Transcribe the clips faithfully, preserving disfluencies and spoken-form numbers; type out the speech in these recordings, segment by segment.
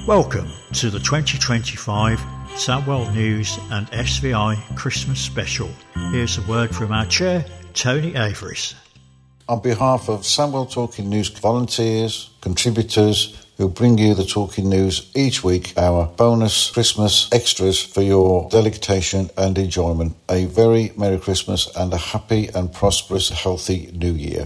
Welcome to the twenty twenty-five Sandwell News and S V I Christmas Special. Here's a word from our chair, Tony Averis. On behalf of Sandwell Talking News volunteers, contributors who bring you the Talking News each week, our bonus Christmas extras for your delectation and enjoyment, a very Merry Christmas and a happy and prosperous, healthy New Year.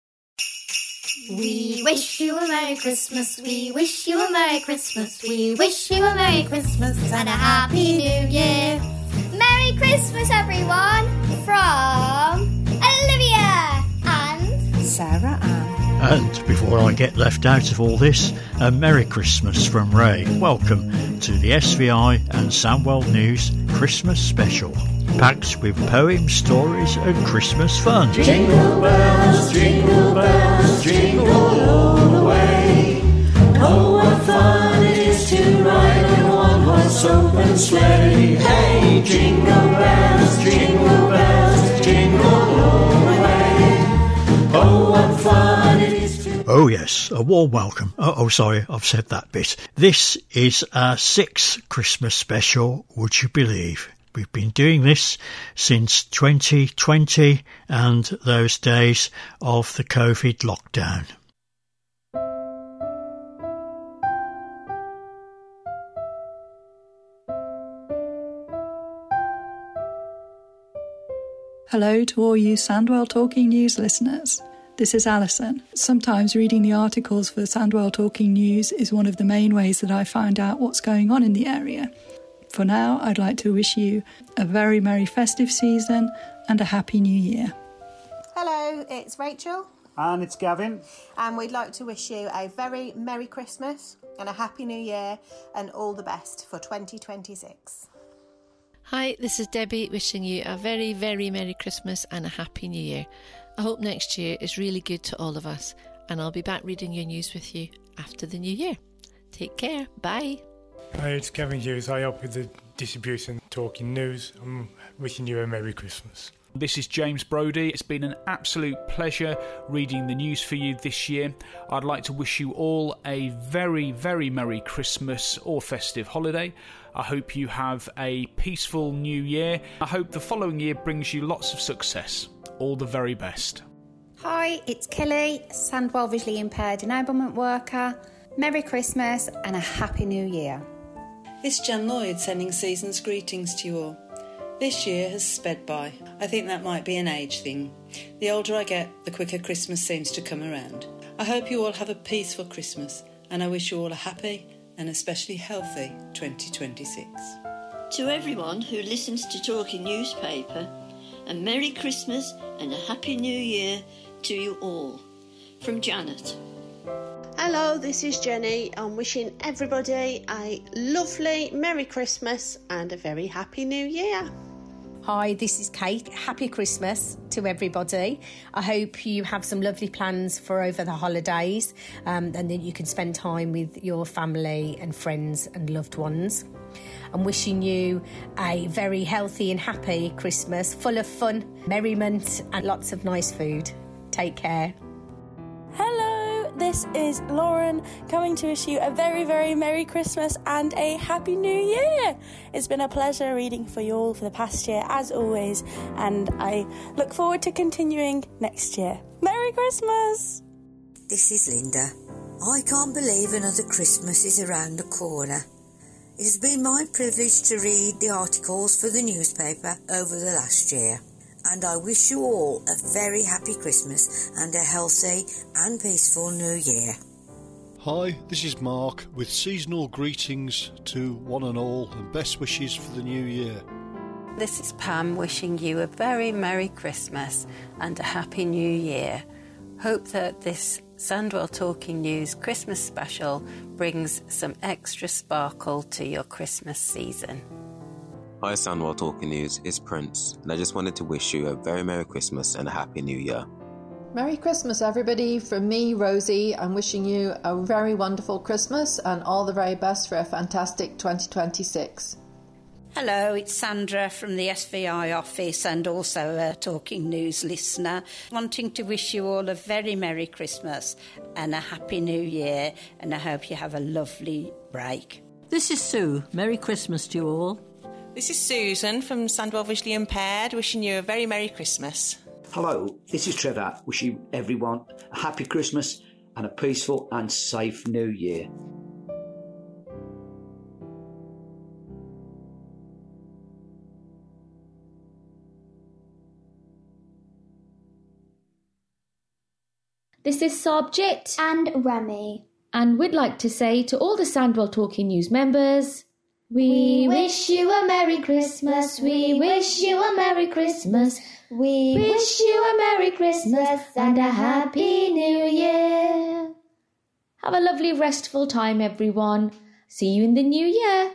We wish you a Merry Christmas, we wish you a Merry Christmas, we wish you a Merry Christmas and a Happy New Year. Merry Christmas, everyone, from Olivia and Sarah Ann. And before I get left out of all this, a Merry Christmas from Ray. Welcome to the S V I and Sandwell News Christmas Special, packed with poems, stories and Christmas fun. Jingle bells, jingle bells, jingle all the way. Oh, what fun it is to ride in a one-horse open sleigh. Hey, jingle bells, jingle bells, jingle all the way. Oh, what fun it is to... Oh yes, a warm welcome. Oh, oh, sorry, I've said that bit. This is our sixth Christmas special, would you believe? We've been doing this since twenty twenty and those days of the COVID lockdown. Hello to all you Sandwell Talking News listeners. This is Alison. Sometimes reading the articles for Sandwell Talking News is one of the main ways that I find out what's going on in the area. For now, I'd like to wish you a very merry festive season and a happy new year. Hello, it's Rachel. And it's Gavin. And we'd like to wish you a very Merry Christmas and a Happy New Year and all the best for twenty twenty-six. Hi, this is Debbie wishing you a very, very Merry Christmas and a Happy New Year. I hope next year is really good to all of us, and I'll be back reading your news with you after the new year. Take care. Bye. Hi, it's Kevin Hughes. I help with the distribution Talking News. I'm wishing you a Merry Christmas. This is James Brodie. It's been an absolute pleasure reading the news for you this year. I'd like to wish you all a very, very Merry Christmas or festive holiday. I hope you have a peaceful new year. I hope the following year brings you lots of success. All the very best. Hi, it's Kelly, Sandwell Visually Impaired Enablement Worker. Merry Christmas and a Happy New Year. It's Jan Lloyd sending season's greetings to you all. This year has sped by. I think that might be an age thing. The older I get, the quicker Christmas seems to come around. I hope you all have a peaceful Christmas, and I wish you all a happy and especially healthy twenty twenty-six. To everyone who listens to Talking Newspaper, a Merry Christmas and a Happy New Year to you all. From Janet. Hello, this is Jenny. I'm wishing everybody a lovely Merry Christmas and a very Happy New Year. Hi, this is Kate. Happy Christmas to everybody. I hope you have some lovely plans for over the holidays um, and that you can spend time with your family and friends and loved ones. I'm wishing you a very healthy and happy Christmas, full of fun, merriment and lots of nice food. Take care. Hello, this is Lauren coming to wish you a very, very Merry Christmas and a Happy New Year. It's been a pleasure reading for you all for the past year, as always, and I look forward to continuing next year. Merry Christmas! This is Linda. I can't believe another Christmas is around the corner. It has been my privilege to read the articles for the newspaper over the last year. And I wish you all a very happy Christmas and a healthy and peaceful New Year. Hi, this is Mark with seasonal greetings to one and all and best wishes for the new year. This is Pam wishing you a very Merry Christmas and a Happy New Year. Hope that this Sandwell Talking News Christmas special brings some extra sparkle to your Christmas season. Hi Sandwell Talking News, it's Prince, and I just wanted to wish you a very Merry Christmas and a Happy New Year. Merry Christmas everybody, from me, Rosie. I'm wishing you a very wonderful Christmas and all the very best for a fantastic twenty twenty-six. Hello, it's Sandra from the S V I office and also a Talking News listener, wanting to wish you all a very Merry Christmas and a Happy New Year, and I hope you have a lovely break. This is Sue. Merry Christmas to you all. This is Susan from Sandwell Visually Impaired, wishing you a very Merry Christmas. Hello, this is Trevor, wishing everyone a happy Christmas and a peaceful and safe New Year. This is Sabjit and Remy, and we'd like to say to all the Sandwell Talking News members, we wish you a Merry Christmas, we wish you a Merry Christmas, we wish you a Merry Christmas and a Happy New Year. Have a lovely restful time, everyone. See you in the new year.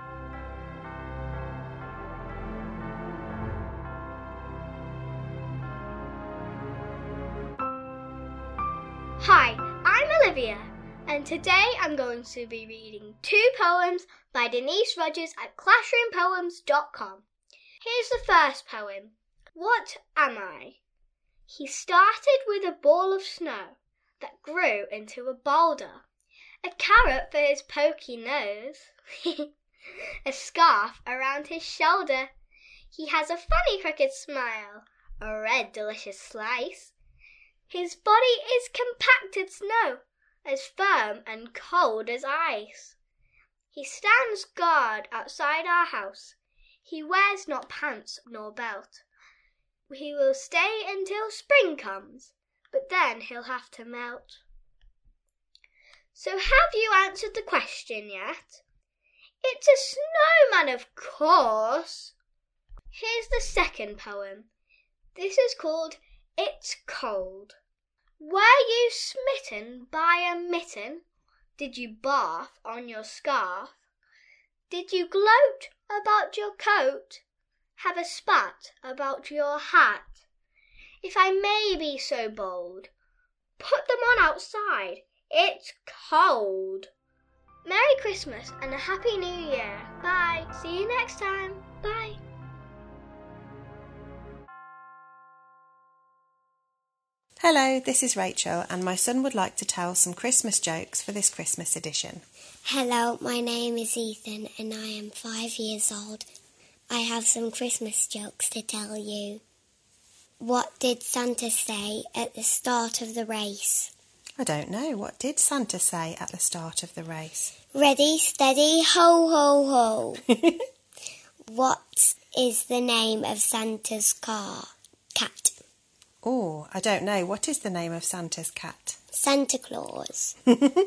Hi, I'm Olivia, and today I'm going to be reading two poems by Denise Rogers at classroom poems dot com. Here's the first poem, What Am I? He started with a ball of snow that grew into a boulder, a carrot for his pokey nose, a scarf around his shoulder. He has a funny crooked smile, a red delicious slice. His body is compacted snow, as firm and cold as ice. He stands guard outside our house. He wears not pants nor belt. He will stay until spring comes, but then he'll have to melt. So have you answered the question yet? It's a snowman, of course. Here's the second poem. This is called It's Cold. Were you smitten by a mitten? Did you barf on your scarf? Did you gloat about your coat? Have a spat about your hat? If I may be so bold, put them on outside. It's cold. Merry Christmas and a Happy New Year. Bye. See you next time. Bye. Hello, this is Rachel, and my son would like to tell some Christmas jokes for this Christmas edition. Hello, my name is Ethan and I am five years old. I have some Christmas jokes to tell you. What did Santa say at the start of the race? I don't know. What did Santa say at the start of the race? Ready, steady, ho, ho, ho. What is the name of Santa's car? Cat. Oh, I don't know. What is the name of Santa's cat? Santa Claus.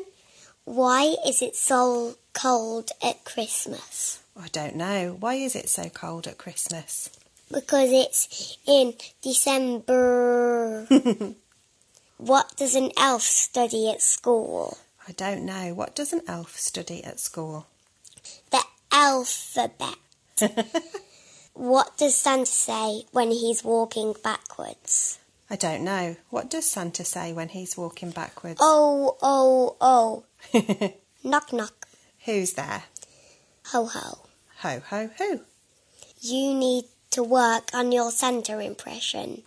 Why is it so cold at Christmas? I don't know. Why is it so cold at Christmas? Because it's in December. What does an elf study at school? I don't know. What does an elf study at school? The alphabet. What does Santa say when he's walking backwards? I don't know. What does Santa say when he's walking backwards? Oh, oh, oh. Knock, knock. Who's there? Ho, ho. Ho, ho, who? You need to work on your Santa impression.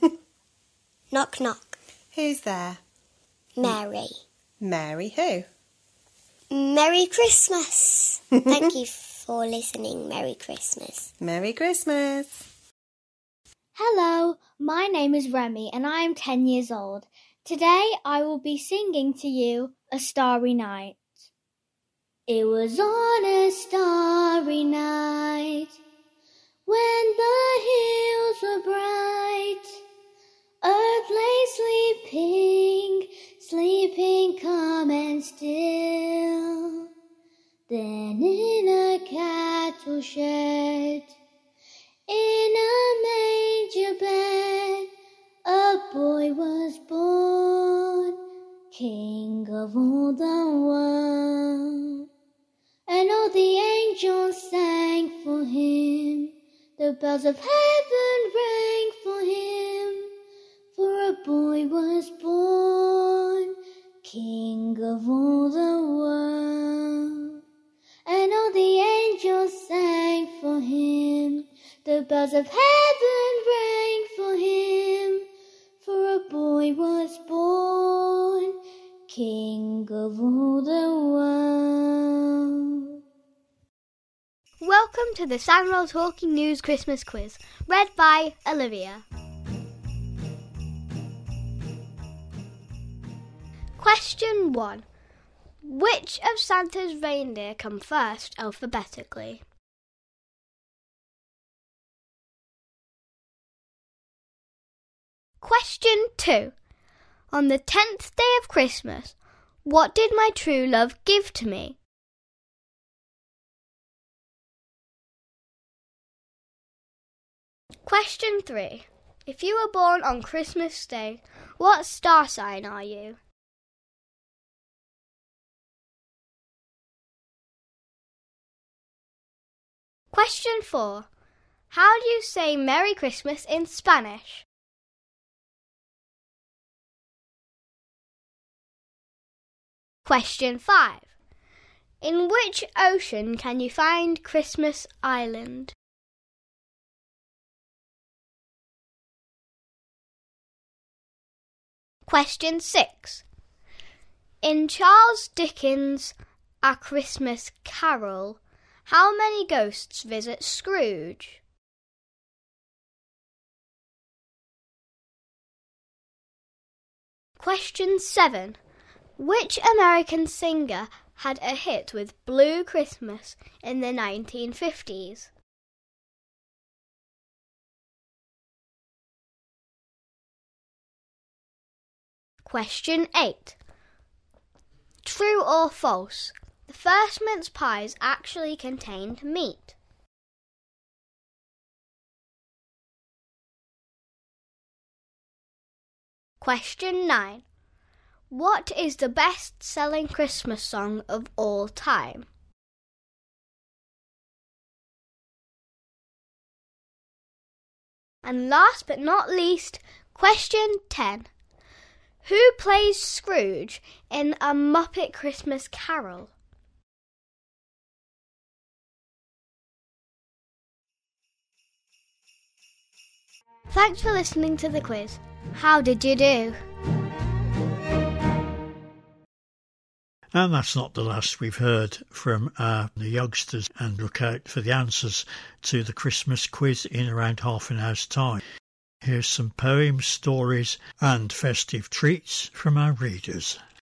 Knock, knock. Who's there? Mary. Mary who? Merry Christmas. Thank you for listening. Merry Christmas. Merry Christmas. Hello, my name is Remy and I am ten years old. Today I will be singing to you A Starry Night. It was on a starry night when the hills were bright. Earth lay sleeping, sleeping calm and still. Then in a cattle shed, in a manger bed, a boy was born, King of all the world. And all the angels sang for him, the bells of heaven rang for him, for a boy was born, King of all the world. And all the angels sang for bells of heaven rang for him, for a boy was born, King of all the world. Welcome to the Sandwell Talking News Christmas Quiz, read by Olivia. Question one. Which of Santa's reindeer come first alphabetically? Question two. On the tenth day of Christmas, what did my true love give to me? Question three. If you were born on Christmas Day, what star sign are you? Question four. How do you say Merry Christmas in Spanish? Question five. In which ocean can you find Christmas Island? Question six. In Charles Dickens' A Christmas Carol, how many ghosts visit Scrooge? Question seven. Which American singer had a hit with Blue Christmas in the nineteen fifties? Question eight. True or false? The first mince pies actually contained meat. Question nine. What is the best-selling Christmas song of all time? And last but not least, question ten. Who plays Scrooge in A Muppet Christmas Carol? Thanks for listening to the quiz. How did you do? And that's not the last we've heard from uh, the youngsters, and look out for the answers to the Christmas quiz in around half an hour's time. Here's some poems, stories and festive treats from our readers.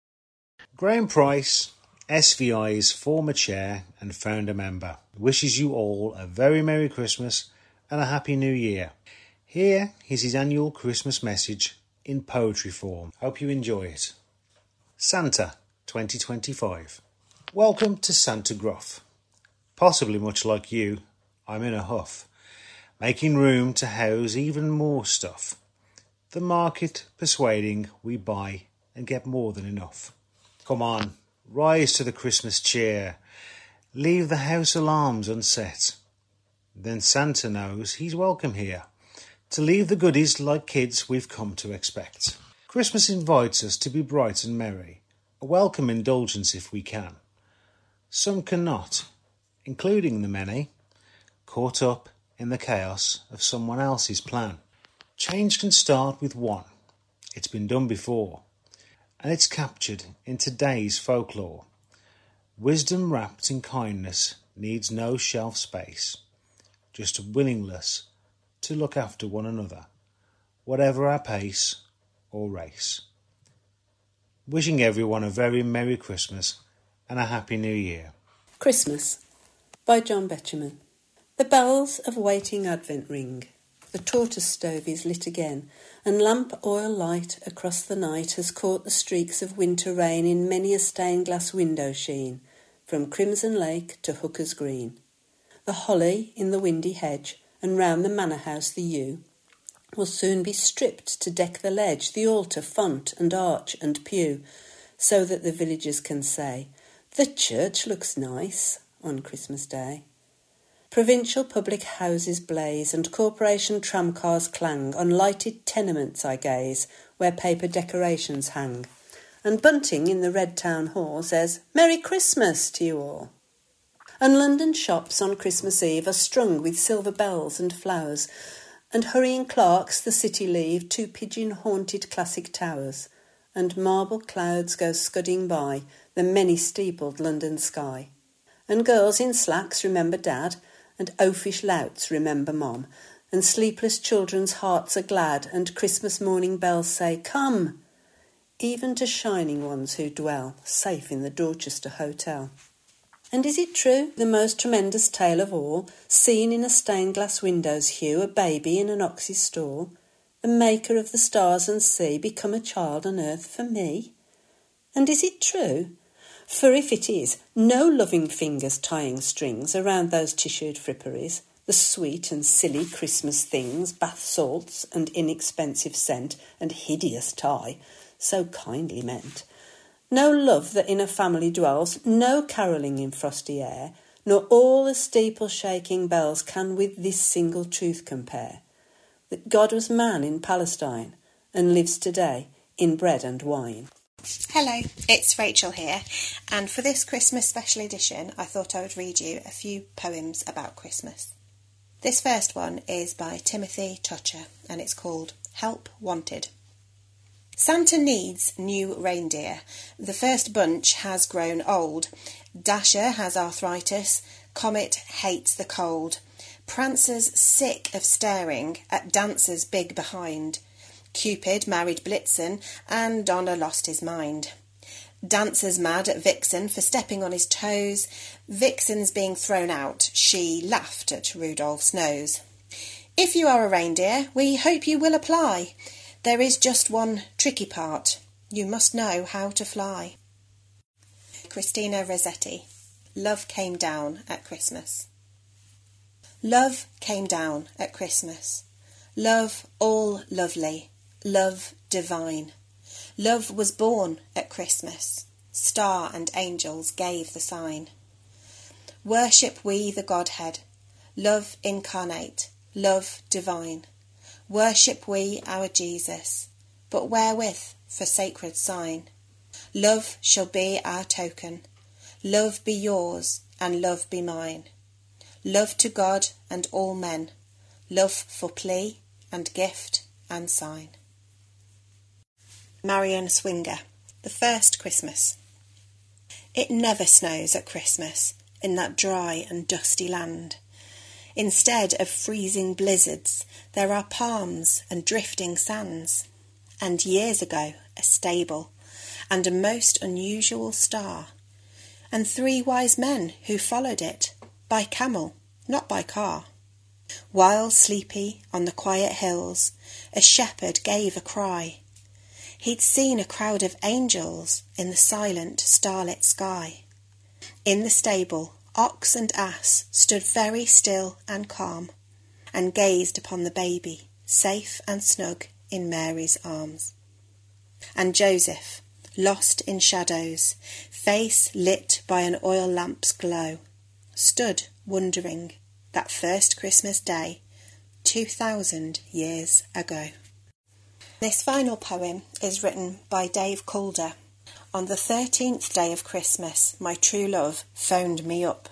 Graham Price, S V I's former chair and founder member, wishes you all a very Merry Christmas and a Happy New Year. Here is his annual Christmas message in poetry form. Hope you enjoy it. Santa twenty twenty-five. Welcome to Santa Gruff. Possibly much like you, I'm in a huff, making room to house even more stuff. The market persuading we buy and get more than enough. Come on, rise to the Christmas cheer. Leave the house alarms unset. Then Santa knows he's welcome here, to leave the goodies like kids we've come to expect. Christmas invites us to be bright and merry, a welcome indulgence if we can. Some cannot, including the many, caught up in the chaos of someone else's plan. Change can start with one. It's been done before, and it's captured in today's folklore. Wisdom wrapped in kindness needs no shelf space, just a willingness to look after one another, whatever our pace or race. Wishing everyone a very Merry Christmas and a Happy New Year. Christmas by John Betjeman. The bells of waiting Advent ring. The tortoise stove is lit again, and lamp oil light across the night has caught the streaks of winter rain in many a stained glass window sheen, from Crimson Lake to Hooker's Green. The holly in the windy hedge, and round the manor house the yew, will soon be stripped to deck the ledge, the altar, font and arch and pew, so that the villagers can say, "The church looks nice" on Christmas Day. Provincial public houses blaze and corporation tramcars clang. On lighted tenements I gaze, where paper decorations hang. And Bunting in the Red Town Hall says, "Merry Christmas to you all." And London shops on Christmas Eve are strung with silver bells and flowers, and hurrying clerks the city leave two pigeon-haunted classic towers, and marble clouds go scudding by the many-steepled London sky. And girls in slacks remember Dad, and oafish louts remember Mom, and sleepless children's hearts are glad, and Christmas morning bells say, "Come!" even to shining ones who dwell safe in the Dorchester Hotel. And is it true, the most tremendous tale of all, seen in a stained glass window's hue, a baby in an ox's stall, the maker of the stars and sea, become a child on earth for me? And is it true? For if it is, no loving fingers tying strings around those tissued fripperies, the sweet and silly Christmas things, bath salts and inexpensive scent and hideous tie, so kindly meant. No love that in a family dwells, no carolling in frosty air, nor all the steeple-shaking bells can with this single truth compare, that God was man in Palestine and lives today in bread and wine. Hello, it's Rachel here, and for this Christmas special edition I thought I would read you a few poems about Christmas. This first one is by Timothy Tutcher and it's called Help Wanted. Santa needs new reindeer. The first bunch has grown old. Dasher has arthritis. Comet hates the cold. Prancer's sick of staring at Dancer's big behind. Cupid married Blitzen and Donner lost his mind. Dancer's mad at Vixen for stepping on his toes. Vixen's being thrown out. She laughed at Rudolph's nose. If you are a reindeer, we hope you will apply. There is just one tricky part. You must know how to fly. Christina Rossetti. Love came down at Christmas. Love came down at Christmas. Love all lovely. Love divine. Love was born at Christmas. Star and angels gave the sign. Worship we the Godhead. Love incarnate. Love divine. Worship we our Jesus, but wherewith for sacred sign? Love shall be our token, love be yours and love be mine. Love to God and all men, love for plea and gift and sign. Marion Swinger. The First Christmas. It never snows at Christmas in that dry and dusty land. Instead of freezing blizzards, there are palms and drifting sands. And years ago, a stable, and a most unusual star, and three wise men who followed it, by camel, not by car. While sleepy on the quiet hills, a shepherd gave a cry. He'd seen a crowd of angels in the silent starlit sky. In the stable, ox and ass stood very still and calm, and gazed upon the baby, safe and snug in Mary's arms. And Joseph, lost in shadows, face lit by an oil lamp's glow, stood wondering that first Christmas day, two thousand years ago. This final poem is written by Dave Calder. On the thirteenth day of Christmas, my true love phoned me up.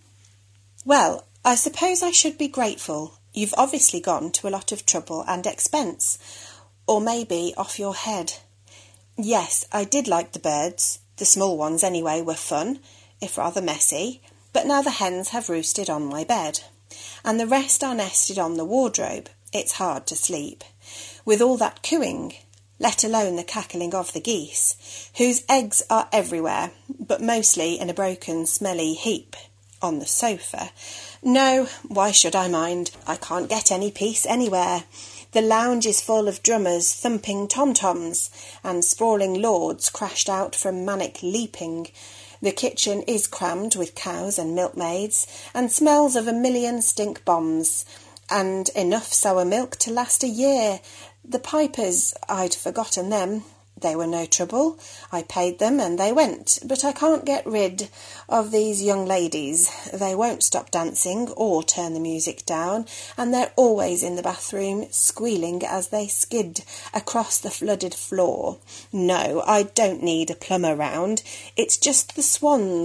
Well, I suppose I should be grateful. You've obviously gone to a lot of trouble and expense, or maybe off your head. Yes, I did like the birds. The small ones anyway were fun, if rather messy, but now the hens have roosted on my bed, and the rest are nested on the wardrobe. It's hard to sleep, with all that cooing, let alone the cackling of the geese, whose eggs are everywhere, but mostly in a broken, smelly heap on the sofa. No, why should I mind? I can't get any peace anywhere. The lounge is full of drummers thumping tom-toms, and sprawling lords crashed out from manic leaping. The kitchen is crammed with cows and milkmaids, and smells of a million stink bombs, and enough sour milk to last a year. The pipers, I'd forgotten them. They were no trouble. I paid them and they went, but I can't get rid of these young ladies. They won't stop dancing or turn the music down, and they're always in the bathroom, squealing as they skid across the flooded floor. No, I don't need a plumber round. It's just the swans.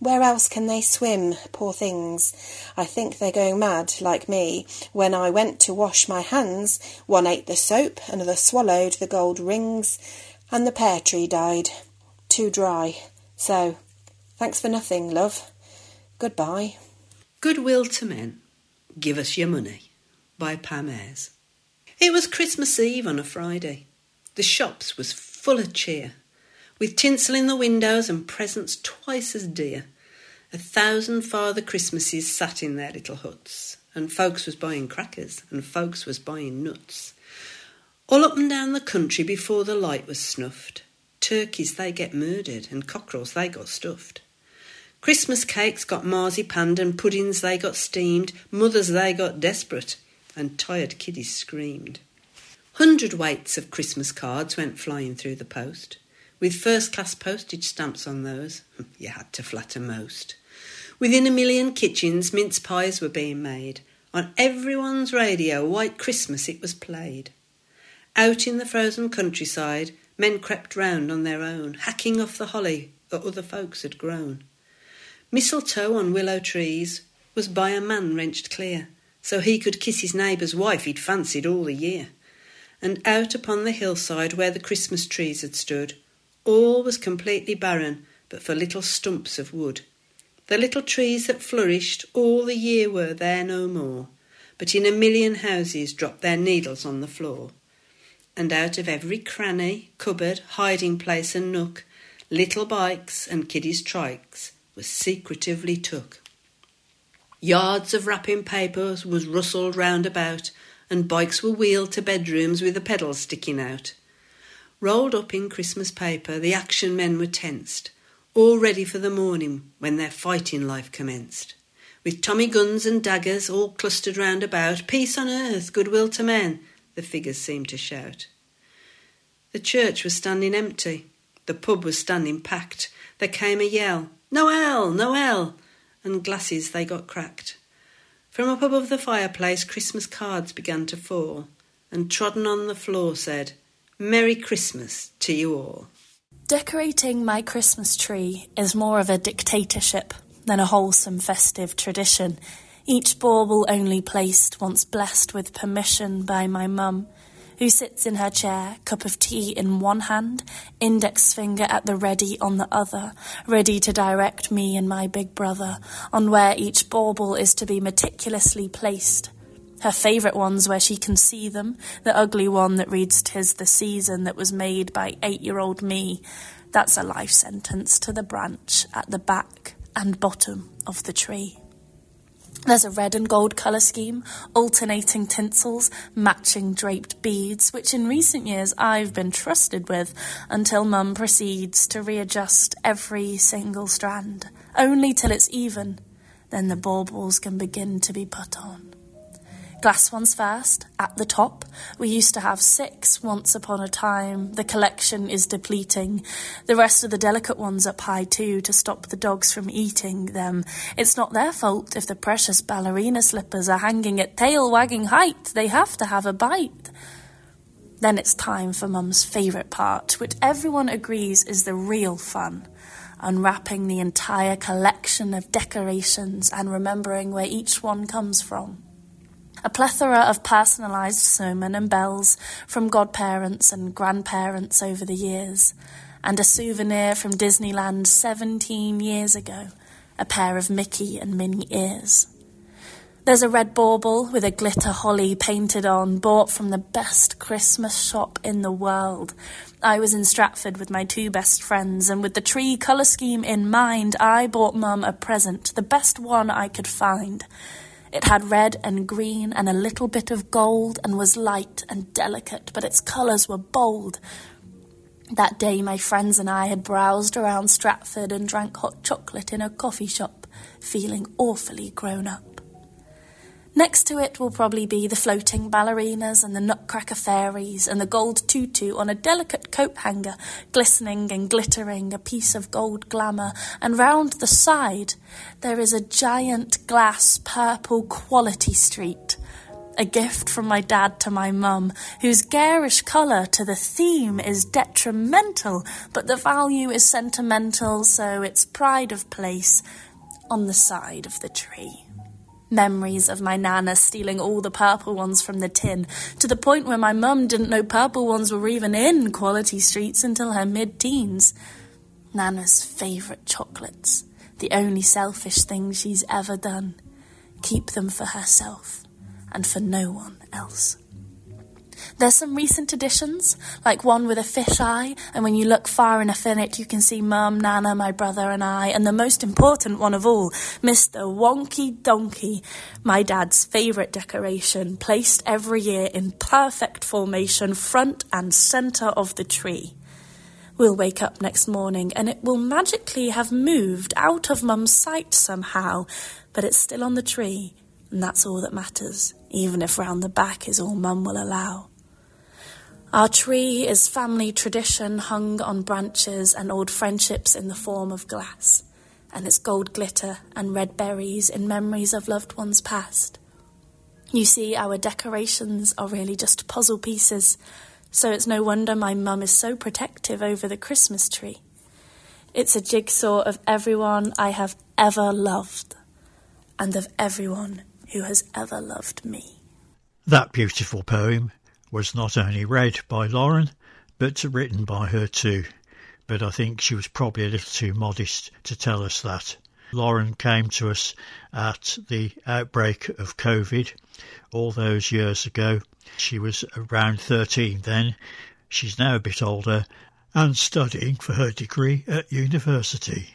Where else can they swim, poor things? I think they're going mad, like me. When I went to wash my hands, one ate the soap, another swallowed the gold rings, and the pear tree died. Too dry. So, thanks for nothing, love. Goodbye. Goodwill to Men. Give Us Your Money by Pam Ayres. It was Christmas Eve on a Friday. The shops was full of cheer, with tinsel in the windows and presents twice as dear. A thousand Father Christmases sat in their little huts, and folks was buying crackers, and folks was buying nuts. All up and down the country before the light was snuffed, turkeys they get murdered, and cockerels they got stuffed. Christmas cakes got marzipanned, and puddings they got steamed, mothers they got desperate, and tired kiddies screamed. Hundred weights of Christmas cards went flying through the post, with first-class postage stamps on those. You had to flatter most. Within a million kitchens, mince pies were being made. On everyone's radio, White Christmas it was played. Out in the frozen countryside, men crept round on their own, hacking off the holly that other folks had grown. Mistletoe on willow trees was by a man wrenched clear, so he could kiss his neighbour's wife he'd fancied all the year. And out upon the hillside where the Christmas trees had stood, all was completely barren but for little stumps of wood. The little trees that flourished all the year were there no more, but in a million houses dropped their needles on the floor. And out of every cranny, cupboard, hiding place and nook, little bikes and kiddies' trikes was secretively took. Yards of wrapping paper was rustled round about, and bikes were wheeled to bedrooms with the pedals sticking out. Rolled up in Christmas paper, the action men were tensed, all ready for the morning when their fighting life commenced. With Tommy guns and daggers all clustered round about, peace on earth, goodwill to men, the figures seemed to shout. The church was standing empty, the pub was standing packed. There came a yell, Noel, Noel, and glasses they got cracked. From up above the fireplace Christmas cards began to fall, and trodden on the floor said, Merry Christmas to you all. Decorating my Christmas tree is more of a dictatorship than a wholesome festive tradition. Each bauble only placed once blessed with permission by my mum, who sits in her chair, cup of tea in one hand, index finger at the ready on the other, ready to direct me and my big brother on where each bauble is to be meticulously placed. Her favourite ones where she can see them, the ugly one that reads "'Tis the season" that was made by eight-year-old me. That's a life sentence to the branch at the back and bottom of the tree. There's a red and gold colour scheme, alternating tinsels, matching draped beads, which in recent years I've been trusted with until Mum proceeds to readjust every single strand, only till it's even. Then the baubles can begin to be put on. Glass ones first, at the top. We used to have six once upon a time. The collection is depleting. The rest of the delicate ones up high too, to stop the dogs from eating them. It's not their fault if the precious ballerina slippers are hanging at tail-wagging height. They have to have a bite. Then it's time for Mum's favourite part, which everyone agrees is the real fun. Unwrapping the entire collection of decorations and remembering where each one comes from. A plethora of personalised snowmen and bells from godparents and grandparents over the years, and a souvenir from Disneyland seventeen years ago, a pair of Mickey and Minnie ears. There's a red bauble with a glitter holly painted on, bought from the best Christmas shop in the world. I was in Stratford with my two best friends, and with the tree colour scheme in mind, I bought Mum a present, the best one I could find. It had red and green and a little bit of gold and was light and delicate, but its colours were bold. That day my friends and I had browsed around Stratford and drank hot chocolate in a coffee shop, feeling awfully grown up. Next to it will probably be the floating ballerinas and the nutcracker fairies and the gold tutu on a delicate coat hanger, glistening and glittering, a piece of gold glamour, and round the side there is a giant glass purple quality street, a gift from my dad to my mum, whose garish colour to the theme is detrimental, but the value is sentimental, so it's pride of place on the side of the tree. Memories of my Nana stealing all the purple ones from the tin, to the point where my mum didn't know purple ones were even in Quality Streets until her mid-teens. Nana's favourite chocolates, the only selfish thing she's ever done. Keep them for herself and for no one else. There's some recent additions, like one with a fisheye, and when you look far enough in it you can see Mum, Nana, my brother and I, and the most important one of all, Mister Wonky Donkey, my dad's favourite decoration, placed every year in perfect formation, front and centre of the tree. We'll wake up next morning and it will magically have moved out of Mum's sight somehow, but it's still on the tree, and that's all that matters, even if round the back is all Mum will allow. Our tree is family tradition hung on branches and old friendships in the form of glass, and it's gold glitter and red berries in memories of loved ones past. You see, our decorations are really just puzzle pieces, so it's no wonder my mum is so protective over the Christmas tree. It's a jigsaw of everyone I have ever loved, and of everyone who has ever loved me. That beautiful poem was not only read by Lauren, but written by her too. But I think she was probably a little too modest to tell us that. Lauren came to us at the outbreak of COVID all those years ago. She was around thirteen then. She's now a bit older and studying for her degree at university.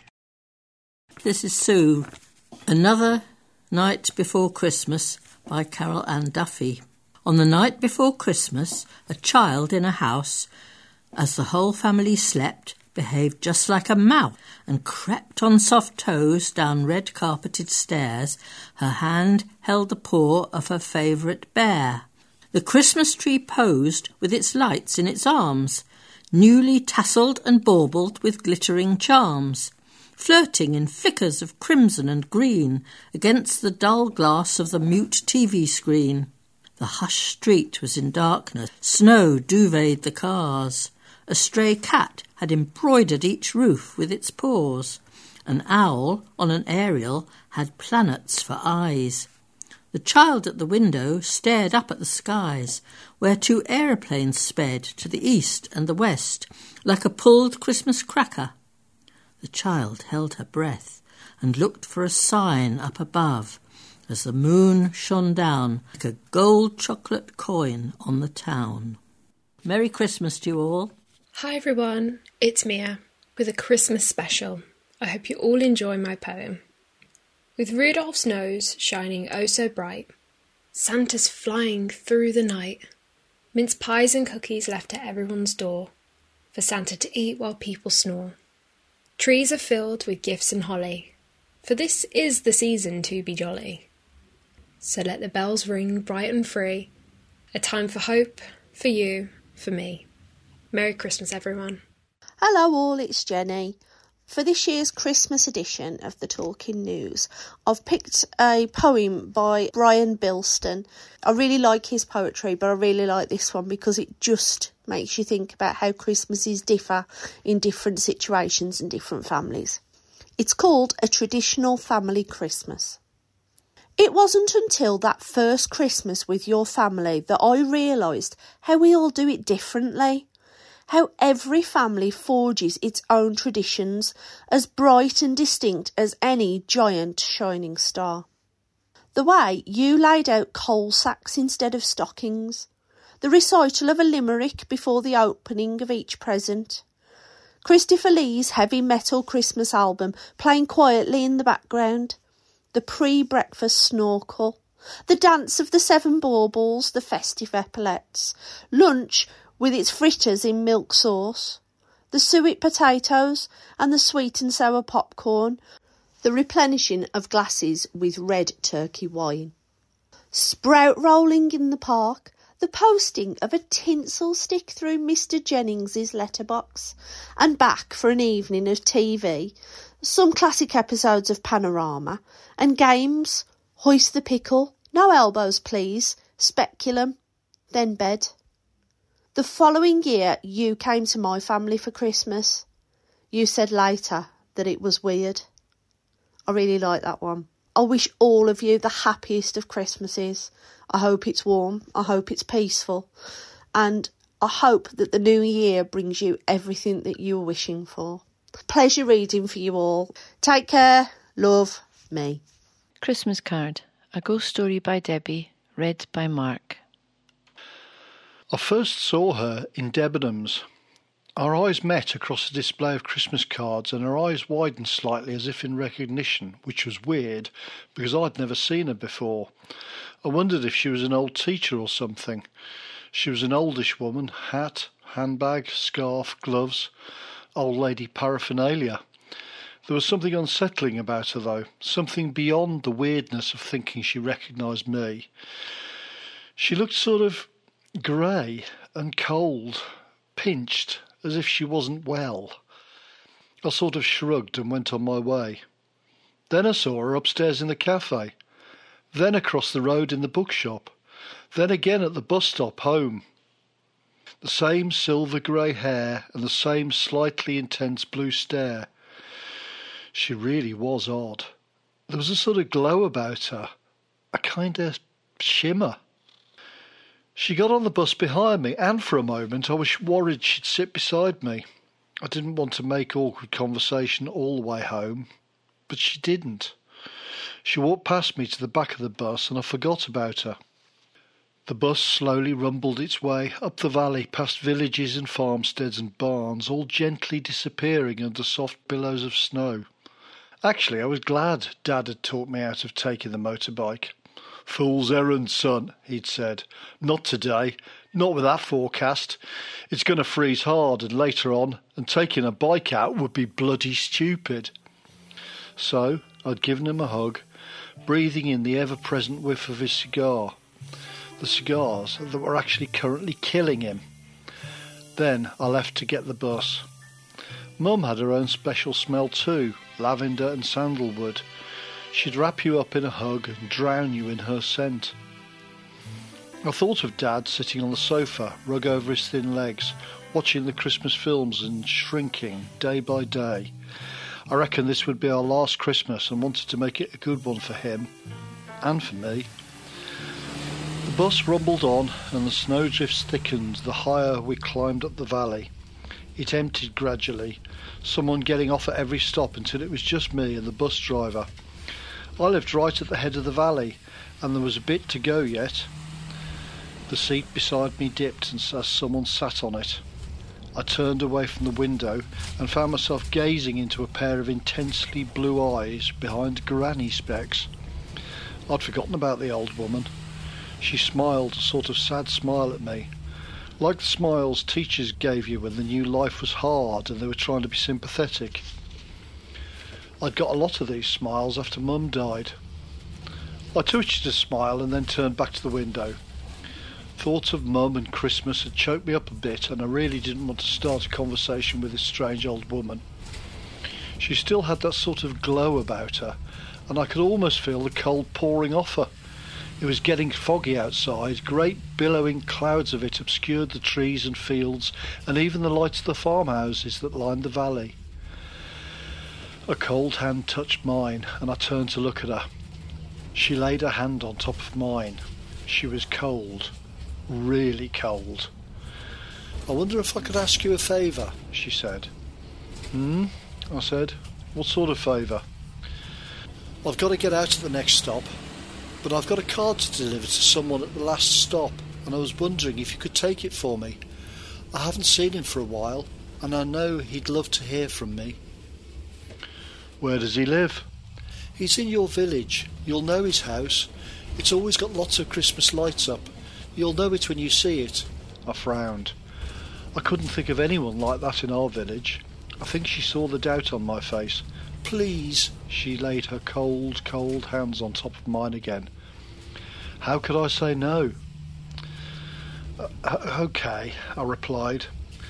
This is Sue. Another Night Before Christmas by Carol Ann Duffy. On the night before Christmas, a child in a house, as the whole family slept, behaved just like a mouse and crept on soft toes down red-carpeted stairs. Her hand held the paw of her favourite bear. The Christmas tree posed with its lights in its arms, newly tasselled and baubled with glittering charms, flirting in flickers of crimson and green against the dull glass of the mute T V screen. The hushed street was in darkness. Snow duveted the cars. A stray cat had embroidered each roof with its paws. An owl on an aerial had planets for eyes. The child at the window stared up at the skies, where two aeroplanes sped to the east and the west, like a pulled Christmas cracker. The child held her breath and looked for a sign up above, as the moon shone down like a gold chocolate coin on the town. Merry Christmas to you all. Hi everyone, it's Mia with a Christmas special. I hope you all enjoy my poem. With Rudolph's nose shining oh so bright, Santa's flying through the night, mince pies and cookies left at everyone's door, for Santa to eat while people snore. Trees are filled with gifts and holly, for this is the season to be jolly. So let the bells ring bright and free, a time for hope, for you, for me. Merry Christmas, everyone. Hello all, it's Jenny. For this year's Christmas edition of the Talking News, I've picked a poem by Brian Bilston. I really like his poetry, but I really like this one because it just makes you think about how Christmases differ in different situations and different families. It's called A Traditional Family Christmas. It wasn't until that first Christmas with your family that I realised how we all do it differently. How every family forges its own traditions, as bright and distinct as any giant shining star. The way you laid out coal sacks instead of stockings, the recital of a limerick before the opening of each present, Christopher Lee's heavy metal Christmas album playing quietly in the background, the pre-breakfast snorkel, the dance of the seven baubles, the festive epaulets, lunch with its fritters in milk sauce, the suet potatoes and the sweet and sour popcorn, the replenishing of glasses with red turkey wine, sprout rolling in the park, the posting of a tinsel stick through Mister Jennings's letterbox, and back for an evening of T V, some classic episodes of Panorama, and games, hoist the pickle, no elbows please, speculum, then bed. The following year, you came to my family for Christmas. You said later that it was weird. I really like that one. I wish all of you the happiest of Christmases. I hope it's warm. I hope it's peaceful. And I hope that the new year brings you everything that you were wishing for. Pleasure reading for you all. Take care. Love, me. Christmas Card, a ghost story by Debbie, read by Mark. I first saw her in Debenhams. Our eyes met across a display of Christmas cards, and her eyes widened slightly as if in recognition, which was weird because I'd never seen her before. I wondered if she was an old teacher or something. She was an oldish woman, hat, handbag, scarf, gloves, old lady paraphernalia. There was something unsettling about her, though, something beyond the weirdness of thinking she recognised me. She looked sort of grey and cold, pinched, as if she wasn't well. I sort of shrugged and went on my way. Then I saw her upstairs in the cafe, then across the road in the bookshop, then again at the bus stop home. The same silver grey hair and the same slightly intense blue stare. She really was odd. There was a sort of glow about her, a kind of shimmer. She got on the bus behind me, and for a moment I was worried she'd sit beside me. I didn't want to make awkward conversation all the way home, but she didn't. She walked past me to the back of the bus, and I forgot about her. The bus slowly rumbled its way up the valley past villages and farmsteads and barns, all gently disappearing under soft billows of snow. Actually, I was glad Dad had taught me out of taking the motorbike. "Fool's errand, son," he'd said. "Not today. Not with that forecast. It's going to freeze hard and later on, and taking a bike out would be bloody stupid." So I'd given him a hug, breathing in the ever-present whiff of his cigar. The cigars that were actually currently killing him. Then I left to get the bus. Mum had her own special smell too, lavender and sandalwood. She'd wrap you up in a hug and drown you in her scent. I thought of Dad sitting on the sofa, rug over his thin legs, watching the Christmas films and shrinking day by day. I reckoned this would be our last Christmas and wanted to make it a good one for him, and for me. The bus rumbled on and the snowdrifts thickened the higher we climbed up the valley. It emptied gradually, someone getting off at every stop until it was just me and the bus driver. I lived right at the head of the valley, and there was a bit to go yet. The seat beside me dipped as someone sat on it. I turned away from the window and found myself gazing into a pair of intensely blue eyes behind granny specs. I'd forgotten about the old woman. She smiled a sort of sad smile at me, like the smiles teachers gave you when the new life was hard and they were trying to be sympathetic. I'd got a lot of these smiles after Mum died. I twitched a smile and then turned back to the window. Thoughts of Mum and Christmas had choked me up a bit, and I really didn't want to start a conversation with this strange old woman. She still had that sort of glow about her, and I could almost feel the cold pouring off her. It was getting foggy outside. Great billowing clouds of it obscured the trees and fields, and even the lights of the farmhouses that lined the valley. A cold hand touched mine, and I turned to look at her. She laid her hand on top of mine. She was cold, really cold. "I wonder if I could ask you a favour," she said. "Hmm?" I said. "What sort of favour?" "I've got to get out at the next stop, but I've got a card to deliver to someone at the last stop, and I was wondering if you could take it for me. I haven't seen him for a while, and I know he'd love to hear from me." "Where does he live?" "He's in your village. You'll know his house. It's always got lots of Christmas lights up. You'll know it when you see it." I frowned. I couldn't think of anyone like that in our village. I think she saw the doubt on my face. "Please." She laid her cold, cold hands on top of mine again. How could I say no? Uh, OK, I replied.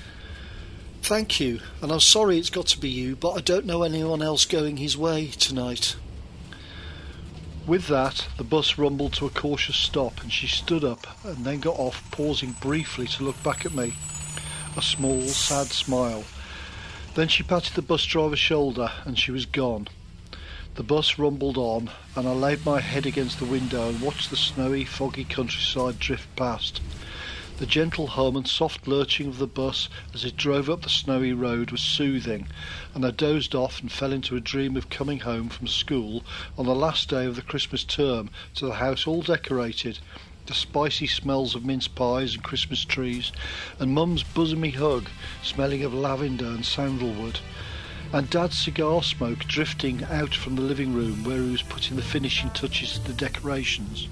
"Thank you, and I'm sorry it's got to be you, but I don't know anyone else going his way tonight." With that, the bus rumbled to a cautious stop and she stood up and then got off, pausing briefly to look back at me. A small, sad smile. Then she patted the bus driver's shoulder and she was gone. The bus rumbled on and I laid my head against the window and watched the snowy, foggy countryside drift past. The gentle hum and soft lurching of the bus as it drove up the snowy road was soothing, and I dozed off and fell into a dream of coming home from school on the last day of the Christmas term to the house all decorated, the spicy smells of mince pies and Christmas trees, and Mum's bosomy hug smelling of lavender and sandalwood, and Dad's cigar smoke drifting out from the living room where he was putting the finishing touches to the decorations.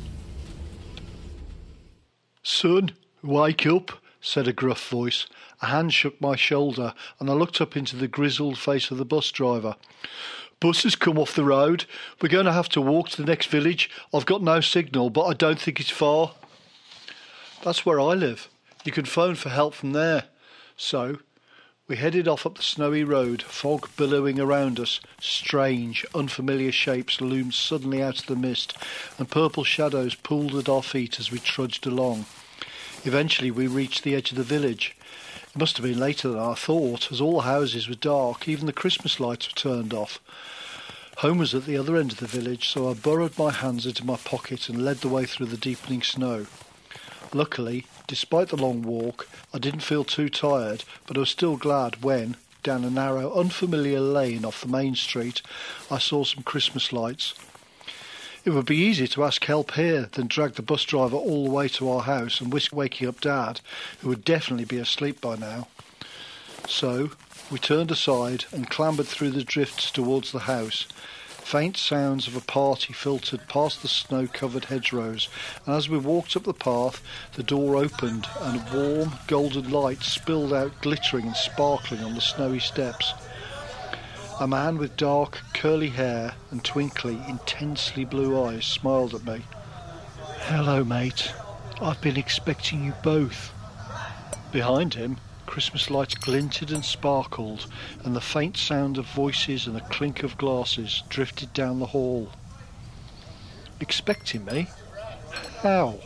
"Son, wake up," said a gruff voice. A hand shook my shoulder and I looked up into the grizzled face of the bus driver. "Bus has come off the road. We're going to have to walk to the next village. I've got no signal, but I don't think it's far." "That's where I live. You can phone for help from there." So we headed off up the snowy road, fog billowing around us. Strange, unfamiliar shapes loomed suddenly out of the mist, and purple shadows pulled at our feet as we trudged along. Eventually we reached the edge of the village. It must have been later than I thought, as all the houses were dark, even the Christmas lights were turned off. Home was at the other end of the village, so I burrowed my hands into my pocket and led the way through the deepening snow. Luckily, despite the long walk, I didn't feel too tired, but I was still glad when, down a narrow, unfamiliar lane off the main street, I saw some Christmas lights. It would be easier to ask help here than drag the bus driver all the way to our house and risk waking up Dad, who would definitely be asleep by now. So we turned aside and clambered through the drifts towards the house. Faint sounds of a party filtered past the snow-covered hedgerows, and as we walked up the path, the door opened and a warm, golden light spilled out glittering and sparkling on the snowy steps. A man with dark, curly hair and twinkly, intensely blue eyes smiled at me. "Hello, mate. I've been expecting you both." Behind him, Christmas lights glinted and sparkled, and the faint sound of voices and the clink of glasses drifted down the hall. "Expecting me? How?"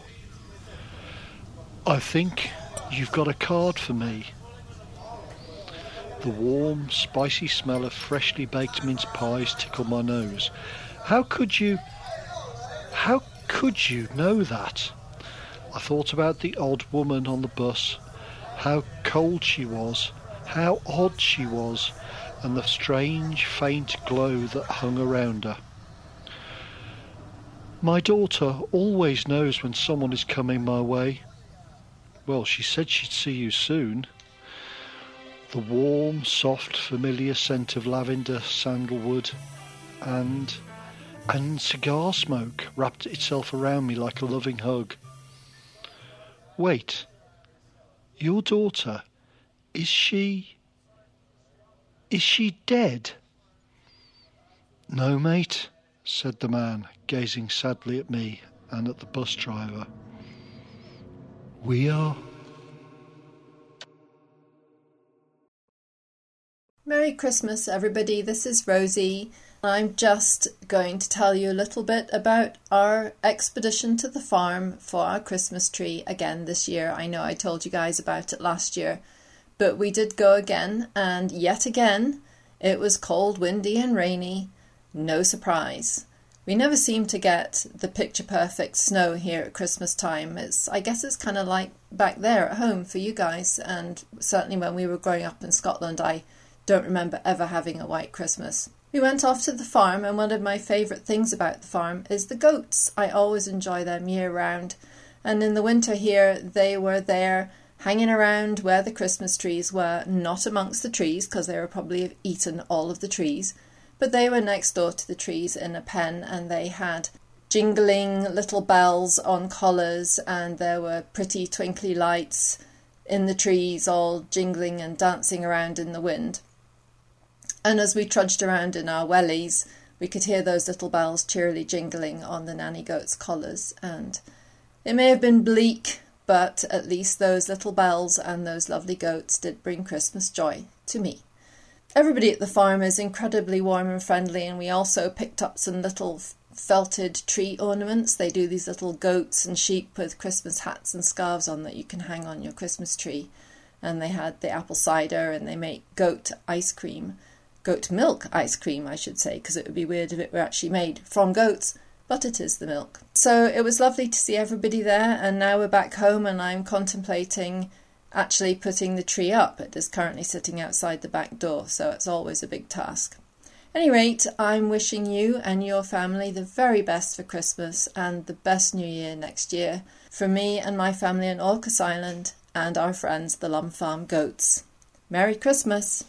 "I think you've got a card for me." The warm, spicy smell of freshly baked mince pies tickled my nose. How could you... How could you know that? I thought about the odd woman on the bus, how cold she was, how odd she was, and the strange, faint glow that hung around her. "My daughter always knows when someone is coming my way." "Well, she said she'd see you soon." The warm, soft, familiar scent of lavender, sandalwood, and and cigar smoke wrapped itself around me like a loving hug. "Wait, your daughter, is she... is she dead?" "No, mate," said the man, gazing sadly at me and at the bus driver. "We are..." Merry Christmas, everybody. This is Rosie. I'm just going to tell you a little bit about our expedition to the farm for our Christmas tree again this year. I know I told you guys about it last year, but we did go again, and yet again it was cold, windy and rainy. No surprise. We never seem to get the picture-perfect snow here at Christmas time. It's, I guess it's kind of like back there at home for you guys, and certainly when we were growing up in Scotland, I don't remember ever having a white Christmas. We went off to the farm, and one of my favourite things about the farm is the goats. I always enjoy them year round, and in the winter here they were there hanging around where the Christmas trees were, not amongst the trees because they were probably eaten all of the trees, but they were next door to the trees in a pen, and they had jingling little bells on collars, and there were pretty twinkly lights in the trees all jingling and dancing around in the wind. And as we trudged around in our wellies, we could hear those little bells cheerily jingling on the nanny goats' collars. And it may have been bleak, but at least those little bells and those lovely goats did bring Christmas joy to me. Everybody at the farm is incredibly warm and friendly, and we also picked up some little felted tree ornaments. They do these little goats and sheep with Christmas hats and scarves on that you can hang on your Christmas tree. And they had the apple cider, and they make goat ice cream, goat milk ice cream, I should say, because it would be weird if it were actually made from goats, but it is the milk. So it was lovely to see everybody there, and now we're back home and I'm contemplating actually putting the tree up. It is currently sitting outside the back door, so it's always a big task. At any rate, I'm wishing you and your family the very best for Christmas and the best New Year next year for me and my family on Orcas Island and our friends the Lum Farm Goats. Merry Christmas!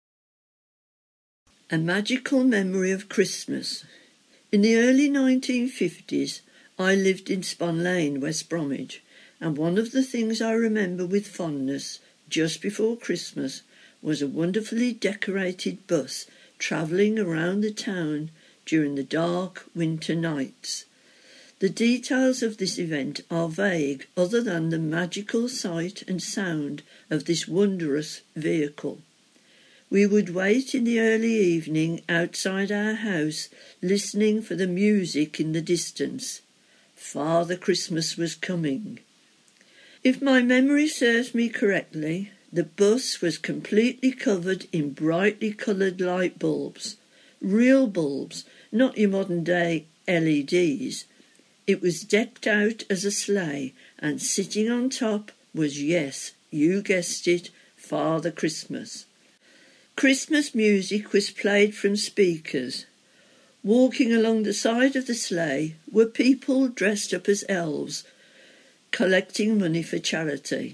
A magical memory of Christmas. In the early nineteen fifties, I lived in Spon Lane, West Bromwich, and one of the things I remember with fondness just before Christmas was a wonderfully decorated bus travelling around the town during the dark winter nights. The details of this event are vague other than the magical sight and sound of this wondrous vehicle. We would wait in the early evening outside our house, listening for the music in the distance. Father Christmas was coming. If my memory serves me correctly, the bus was completely covered in brightly coloured light bulbs. Real bulbs, not your modern-day L E Ds. It was decked out as a sleigh, and sitting on top was, yes, you guessed it, Father Christmas. Christmas music was played from speakers. Walking along the side of the sleigh were people dressed up as elves, collecting money for charity.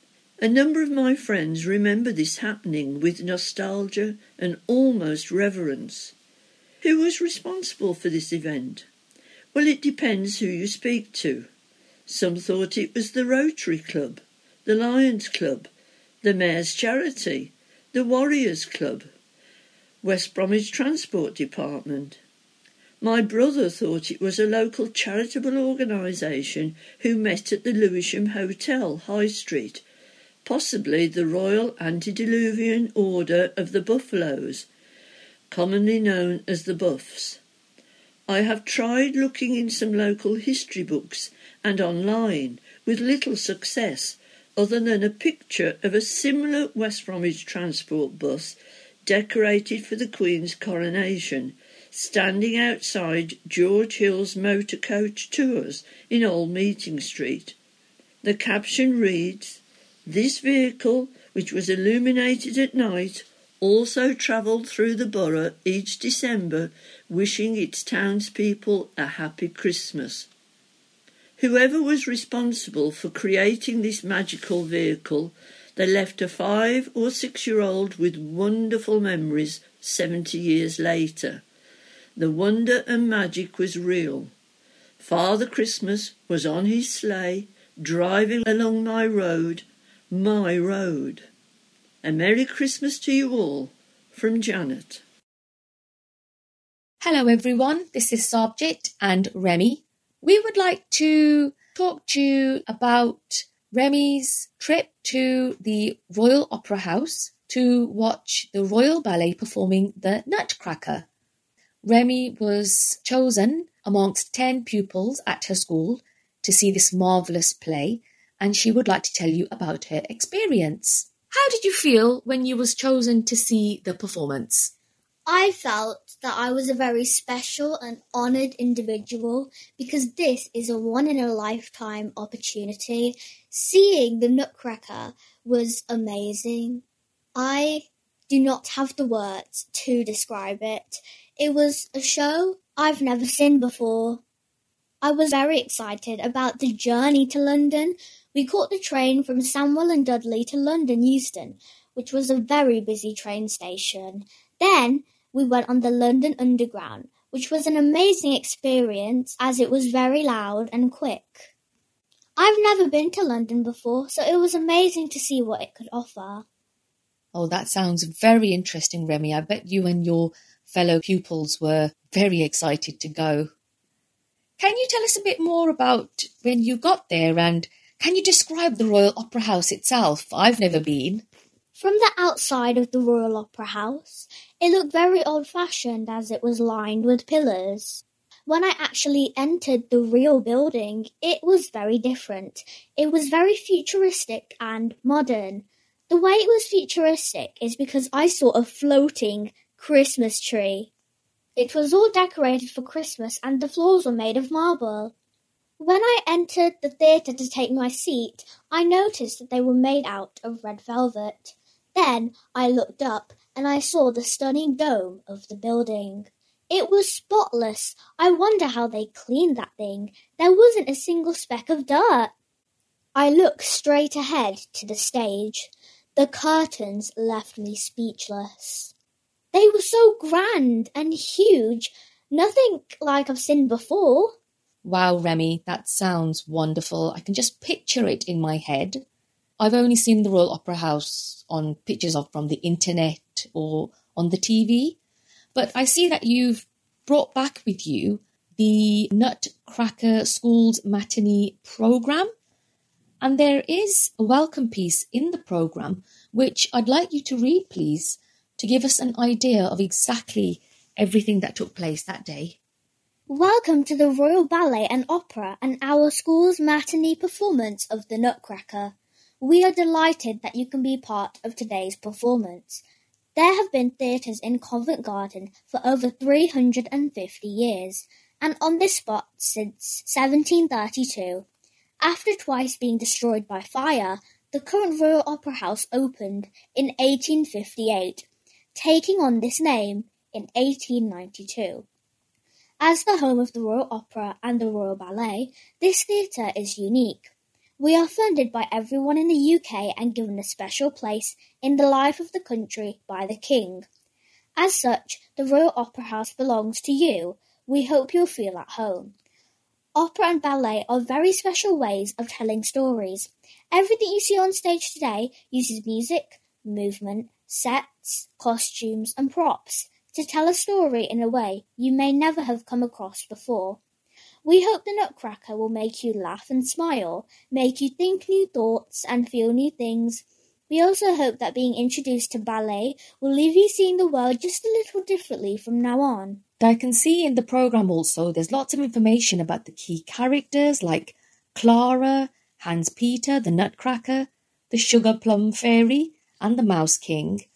A number of my friends remember this happening with nostalgia and almost reverence. Who was responsible for this event? Well, it depends who you speak to. Some thought it was the Rotary Club, the Lions Club, the Mayor's Charity, the Warriors Club, West Bromwich Transport Department. My brother thought it was a local charitable organisation who met at the Lewisham Hotel, High Street, possibly the Royal Antediluvian Order of the Buffaloes, commonly known as the Buffs. I have tried looking in some local history books and online with little success other than a picture of a similar West Bromwich transport bus decorated for the Queen's coronation, standing outside George Hill's motor coach tours in Old Meeting Street. The caption reads, "This vehicle, which was illuminated at night, also travelled through the borough each December, wishing its townspeople a happy Christmas." Whoever was responsible for creating this magical vehicle, they left a five or six-year-old with wonderful memories seventy years later. The wonder and magic was real. Father Christmas was on his sleigh, driving along my road, my road. A Merry Christmas to you all, from Janet. Hello everyone, this is Sabjit and Remy. We would like to talk to you about Remy's trip to the Royal Opera House to watch the Royal Ballet performing the Nutcracker. Remy was chosen amongst ten pupils at her school to see this marvellous play, and she would like to tell you about her experience. How did you feel when you was chosen to see the performance? I felt that I was a very special and honoured individual because this is a one-in-a-lifetime opportunity. Seeing the Nutcracker was amazing. I do not have the words to describe it. It was a show I've never seen before. I was very excited about the journey to London. We caught the train from Sandwell and Dudley to London Euston, which was a very busy train station. Then we went on the London Underground, which was an amazing experience as it was very loud and quick. I've never been to London before, so it was amazing to see what it could offer. Oh, that sounds very interesting, Remy. I bet you and your fellow pupils were very excited to go. Can you tell us a bit more about when you got there, and can you describe the Royal Opera House itself? I've never been. From the outside of the Royal Opera House, it looked very old-fashioned as it was lined with pillars. When I actually entered the real building, it was very different. It was very futuristic and modern. The way it was futuristic is because I saw a floating Christmas tree. It was all decorated for Christmas and the floors were made of marble. When I entered the theatre to take my seat, I noticed that they were made out of red velvet. Then I looked up and I saw the stunning dome of the building. It was spotless. I wonder how they cleaned that thing. There wasn't a single speck of dirt. I looked straight ahead to the stage. The curtains left me speechless. They were so grand and huge, nothing like I've seen before. Wow, Remy, that sounds wonderful. I can just picture it in my head. I've only seen the Royal Opera House on pictures of from the internet or on the T V. But I see that you've brought back with you the Nutcracker School's matinee programme. And there is a welcome piece in the programme, which I'd like you to read, please, to give us an idea of exactly everything that took place that day. Welcome to the Royal Ballet and Opera and our school's matinee performance of the Nutcracker. We are delighted that you can be part of today's performance. There have been theatres in Covent Garden for over three hundred fifty years, and on this spot since seventeen thirty-two. After twice being destroyed by fire, the current Royal Opera House opened in eighteen fifty-eight, taking on this name in eighteen ninety-two. As the home of the Royal Opera and the Royal Ballet, this theatre is unique. We are funded by everyone in the U K and given a special place in the life of the country by the King. As such, the Royal Opera House belongs to you. We hope you'll feel at home. Opera and ballet are very special ways of telling stories. Everything you see on stage today uses music, movement, sets, costumes and props to tell a story in a way you may never have come across before. We hope the Nutcracker will make you laugh and smile, make you think new thoughts and feel new things. We also hope that being introduced to ballet will leave you seeing the world just a little differently from now on. I can see in the programme also there's lots of information about the key characters like Clara, Hans Peter, the Nutcracker, the Sugar Plum Fairy and the Mouse King,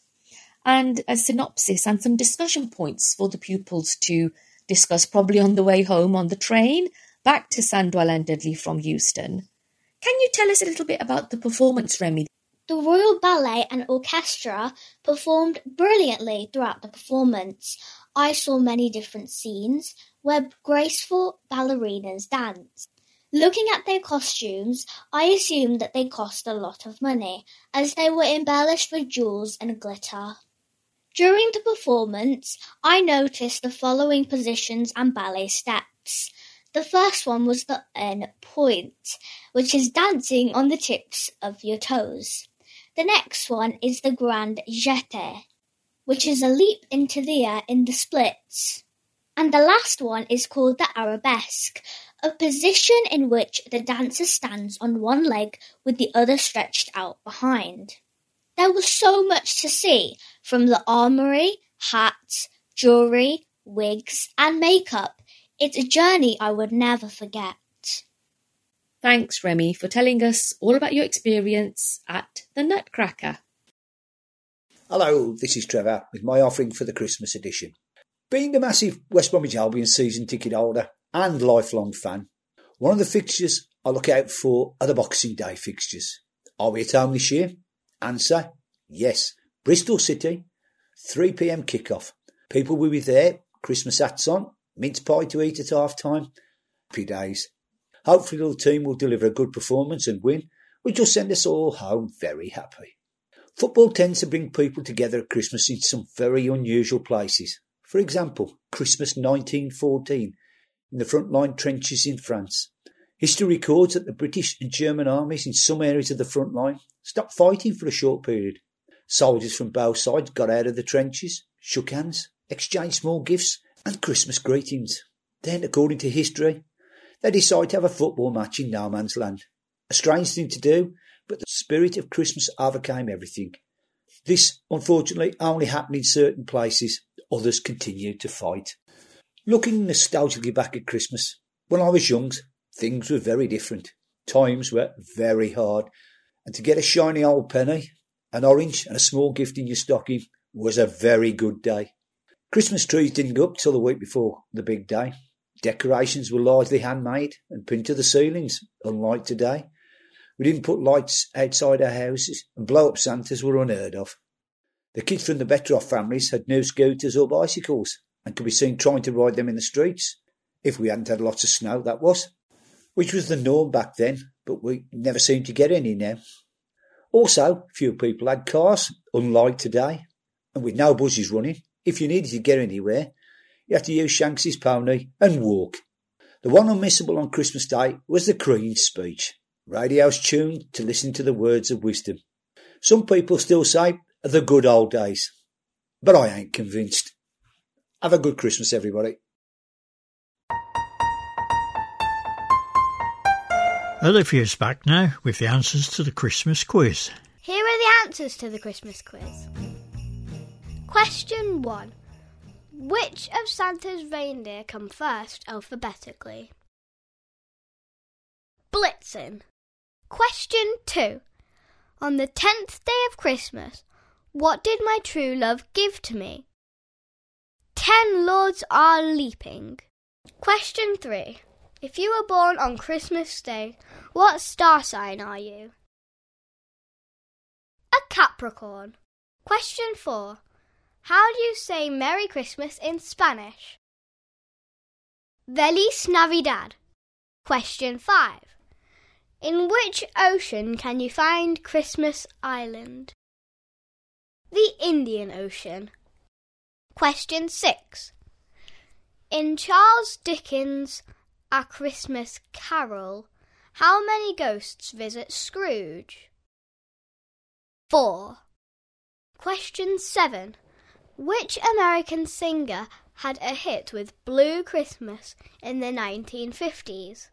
and a synopsis and some discussion points for the pupils to discuss probably on the way home on the train back to Sandwell and Dudley from Euston. Can you tell us a little bit about the performance, Remy? The Royal Ballet and Orchestra performed brilliantly throughout the performance. I saw many different scenes where graceful ballerinas danced. Looking at their costumes, I assumed that they cost a lot of money, as they were embellished with jewels and glitter. During the performance, I noticed the following positions and ballet steps. The first one was the en pointe, which is dancing on the tips of your toes. The next one is the grand jeté, which is a leap into the air in the splits. And the last one is called the arabesque, a position in which the dancer stands on one leg with the other stretched out behind. There was so much to see, from the armoury, hats, jewellery, wigs and makeup. It's a journey I would never forget. Thanks, Remy, for telling us all about your experience at the Nutcracker. Hello, this is Trevor with my offering for the Christmas edition. Being a massive West Bromwich Albion season ticket holder and lifelong fan, one of the fixtures I look out for are the Boxing Day fixtures. Are we at home this year? Answer, yes. Bristol City, three p m kickoff. People will be there, Christmas hats on, mince pie to eat at half time. Happy days. Hopefully the team will deliver a good performance and win, which will send us all home very happy. Football tends to bring people together at Christmas in some very unusual places. For example, Christmas nineteen fourteen in the front-line trenches in France. History records that the British and German armies in some areas of the front line stopped fighting for a short period. Soldiers from both sides got out of the trenches, shook hands, exchanged small gifts and Christmas greetings. Then, according to history, they decided to have a football match in no man's land. A strange thing to do, but the spirit of Christmas overcame everything. This, unfortunately, only happened in certain places. Others continued to fight. Looking nostalgically back at Christmas, when I was young, things were very different. Times were very hard, and to get a shiny old penny, an orange and a small gift in your stocking was a very good day. Christmas trees didn't go up till the week before the big day. Decorations were largely handmade and pinned to the ceilings, unlike today. We didn't put lights outside our houses, and blow-up Santas were unheard of. The kids from the better-off families had no scooters or bicycles, and could be seen trying to ride them in the streets, if we hadn't had lots of snow, that was, which was the norm back then, but we never seem to get any now. Also, few people had cars, unlike today, and with no buses running, if you needed to get anywhere, you had to use Shanks's pony and walk. The one unmissable on Christmas Day was the Queen's speech. Radios tuned to listen to the words of wisdom. Some people still say the good old days, but I ain't convinced. Have a good Christmas, everybody. Olivia's back now with the answers to the Christmas quiz. Here are the answers to the Christmas quiz. Question one. Which of Santa's reindeer come first alphabetically? Blitzen. Question two. On the tenth day of Christmas, what did my true love give to me? Ten lords are leaping. Question three. If you were born on Christmas Day, what star sign are you? A Capricorn. Question four. How do you say Merry Christmas in Spanish? Feliz Navidad. Question five. In which ocean can you find Christmas Island? The Indian Ocean. Question six. In Charles Dickens' A Christmas Carol, how many ghosts visit Scrooge? Four. Question seven. Which American singer had a hit with Blue Christmas in the nineteen fifties?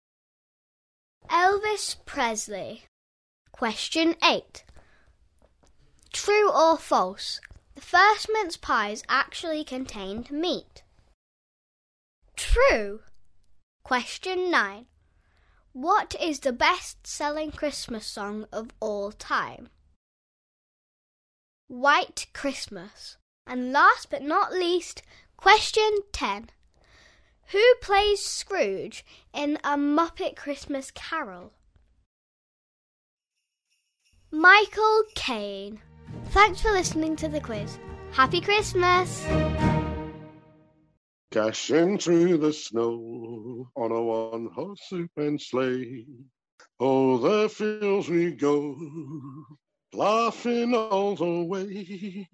Elvis Presley. Question eight. True or false? The first mince pies actually contained meat. True. Question nine. What is the best-selling Christmas song of all time? White Christmas. And last but not least, question ten. Who plays Scrooge in A Muppet Christmas Carol? Michael Caine. Thanks for listening to the quiz. Happy Christmas! Dashing through the snow on a one-horse open sleigh. Oh, the fields we go, laughing all the way.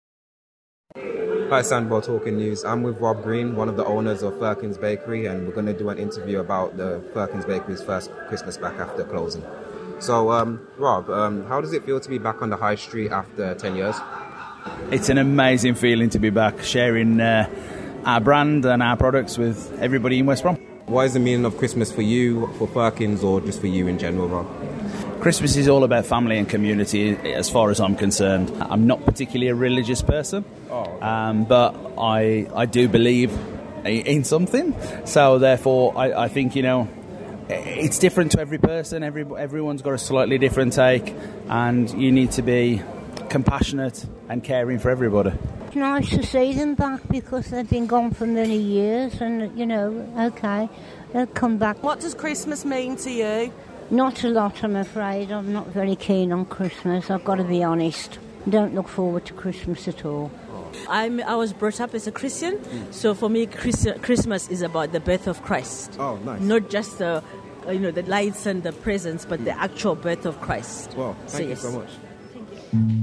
Hi, Sandwell Talking News. I'm with Rob Green, one of the owners of Firkins Bakery, and we're going to do an interview about the Firkins Bakery's first Christmas back after closing. So, um, Rob, um, how does it feel to be back on the high street after ten years? It's an amazing feeling to be back, sharing uh, our brand and our products with everybody in West Brom. What is the meaning of Christmas for you, for Firkins, or just for you in general, Rob? Christmas is all about family and community as far as I'm concerned. I'm not particularly a religious person, oh, okay. um, but I I do believe in something. So therefore, I, I think, you know, it's different to every person. Every Everyone's got a slightly different take, and you need to be compassionate and caring for everybody. It's nice to see them back because they've been gone for many years, and, you know, okay, they'll come back. What does Christmas mean to you? Not a lot, I'm afraid. I'm not very keen on Christmas, I've got to be honest. Don't look forward to Christmas at all. I'm, I was brought up as a Christian, mm. so for me Christ- Christmas is about the birth of Christ. Oh, nice. Not just the, you know, the lights and the presents, but mm. the actual birth of Christ. Wow, thank so, you yes. so much. Thank you.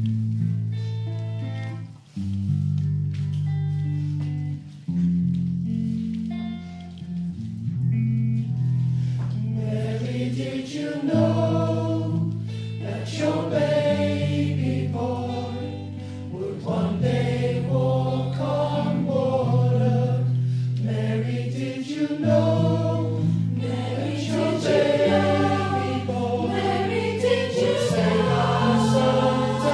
Did you know that your baby boy would one day walk on water? Mary, did you know? Mary, did you know? Baby boy, Mary, did you know?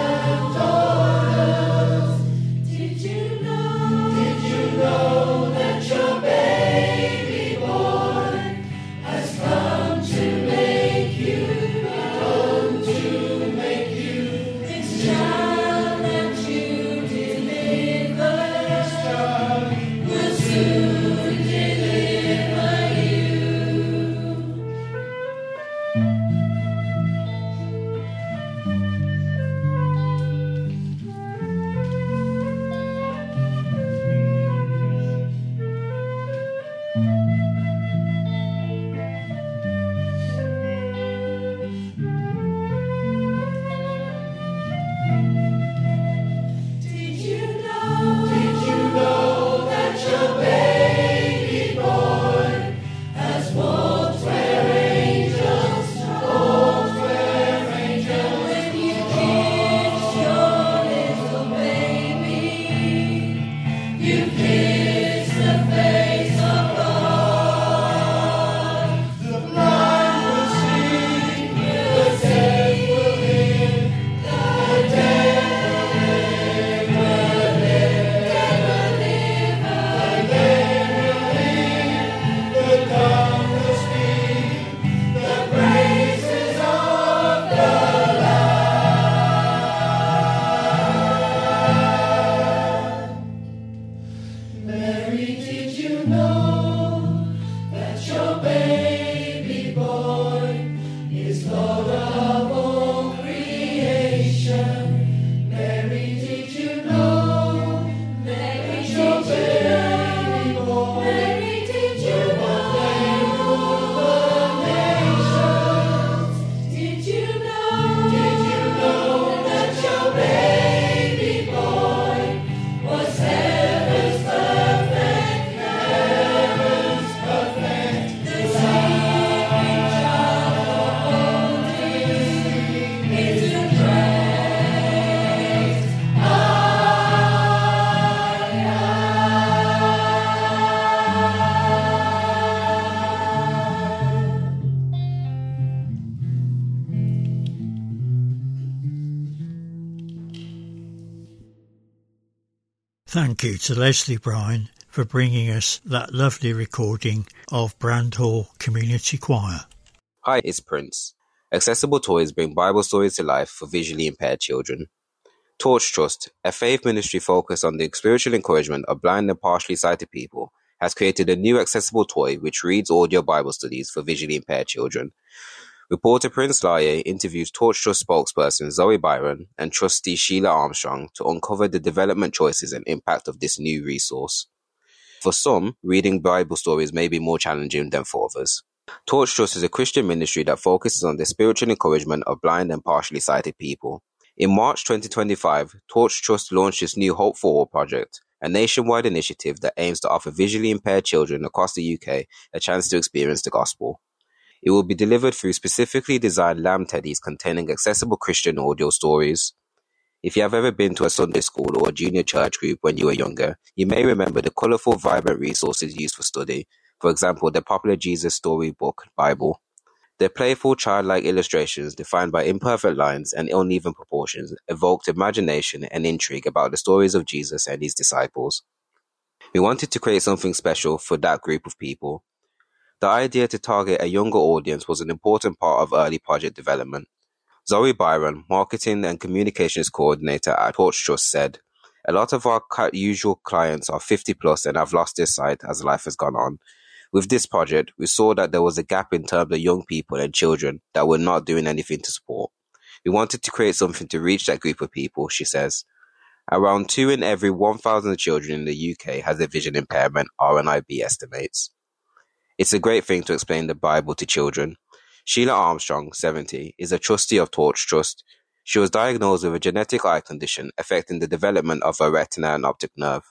Thank you to Leslie Bryan for bringing us that lovely recording of Brand Hall Community Choir. Hi, it's Prince. Accessible toys bring Bible stories to life for visually impaired children. Torch Trust, a faith ministry focused on the spiritual encouragement of blind and partially sighted people, has created a new accessible toy which reads audio Bible studies for visually impaired children. Reporter Prince Laye interviews Torch Trust spokesperson Zoe Byron and trustee Sheila Armstrong to uncover the development choices and impact of this new resource. For some, reading Bible stories may be more challenging than for others. Torch Trust is a Christian ministry that focuses on the spiritual encouragement of blind and partially sighted people. In March twenty twenty-five, Torch Trust launched its new Hope for All project, a nationwide initiative that aims to offer visually impaired children across the U K a chance to experience the gospel. It will be delivered through specifically designed lamb teddies containing accessible Christian audio stories. If you have ever been to a Sunday school or a junior church group when you were younger, you may remember the colourful, vibrant resources used for study, for example, the popular Jesus Storybook Bible. Their playful, childlike illustrations, defined by imperfect lines and uneven proportions, evoked imagination and intrigue about the stories of Jesus and his disciples. We wanted to create something special for that group of people. The idea to target a younger audience was an important part of early project development. Zoe Byron, Marketing and Communications Coordinator at Torch Trust, said, "A lot of our usual clients are fifty plus and have lost their sight as life has gone on. With this project, we saw that there was a gap in terms of young people and children that were not doing anything to support. We wanted to create something to reach that group of people," she says. Around two in every one thousand children in the U K has a vision impairment, R N I B estimates. It's a great thing to explain the Bible to children. Sheila Armstrong, seventy, is a trustee of Torch Trust. She was diagnosed with a genetic eye condition affecting the development of her retina and optic nerve.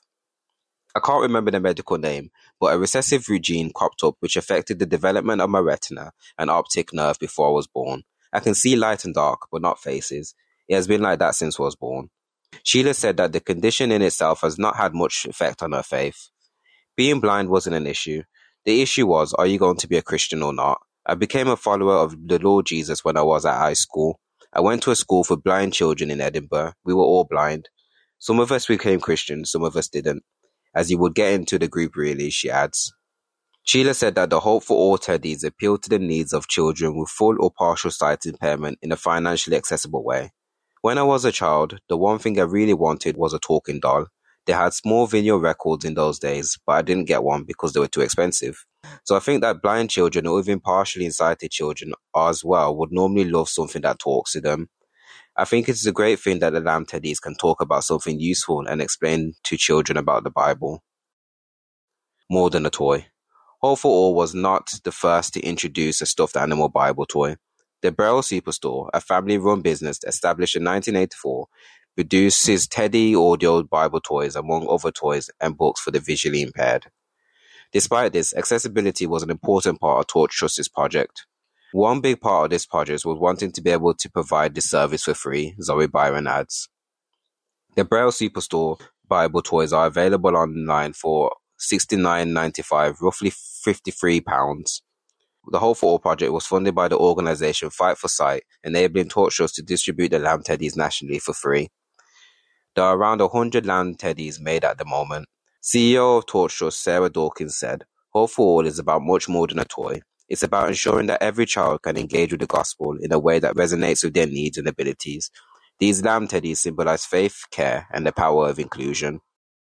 I can't remember the medical name, but a recessive gene cropped up which affected the development of my retina and optic nerve before I was born. I can see light and dark, but not faces. It has been like that since I was born. Sheila said that the condition in itself has not had much effect on her faith. Being blind wasn't an issue. The issue was, are you going to be a Christian or not? I became a follower of the Lord Jesus when I was at high school. I went to a school for blind children in Edinburgh. We were all blind. Some of us became Christians, some of us didn't. As you would get into the group really, she adds. Sheila said that the Hope for All teddies appeal to the needs of children with full or partial sight impairment in a financially accessible way. When I was a child, the one thing I really wanted was a talking doll. They had small vinyl records in those days, but I didn't get one because they were too expensive. So I think that blind children or even partially sighted children as well would normally love something that talks to them. I think it's a great thing that the lamb teddies can talk about something useful and explain to children about the Bible. More than a toy. Hope for All was not the first to introduce a stuffed animal Bible toy. The Braille Superstore, a family-run business established in nineteen eighty-four, produces Teddy audio Bible toys among other toys and books for the visually impaired. Despite this, accessibility was an important part of Torch Trust's project. One big part of this project was wanting to be able to provide this service for free, Zoe Byron adds. The Braille Superstore Bible toys are available online for sixty-nine ninety-five, roughly fifty-three pounds. The Hope for All project was funded by the organisation Fight for Sight, enabling Torch Trust to distribute the lamb teddies nationally for free. There are around one hundred lamb teddies made at the moment. C E O of Torch Trust, Sarah Dawkins, said, "Hope for All is about much more than a toy. It's about ensuring that every child can engage with the gospel in a way that resonates with their needs and abilities. These lamb teddies symbolise faith, care, and the power of inclusion."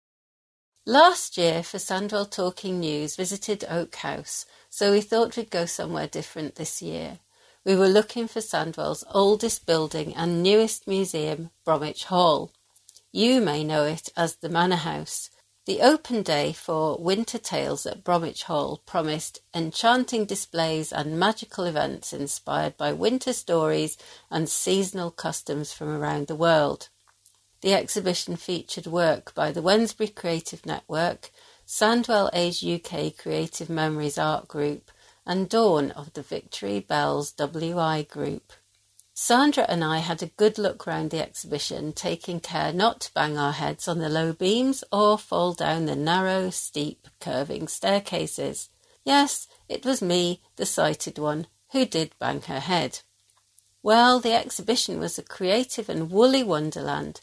Last year, for Sandwell Talking News, visited Oak House, so we thought we'd go somewhere different this year. We were looking for Sandwell's oldest building and newest museum, Bromwich Hall. You may know it as the Manor House. The open day for Winter Tales at Bromwich Hall promised enchanting displays and magical events inspired by winter stories and seasonal customs from around the world. The exhibition featured work by the Wensbury Creative Network, Sandwell Age U K Creative Memories Art Group, and Dawn of the Victory Bells W I Group. Sandra and I had a good look round the exhibition, taking care not to bang our heads on the low beams or fall down the narrow, steep, curving staircases. Yes, it was me, the sighted one, who did bang her head. Well, the exhibition was a creative and woolly wonderland,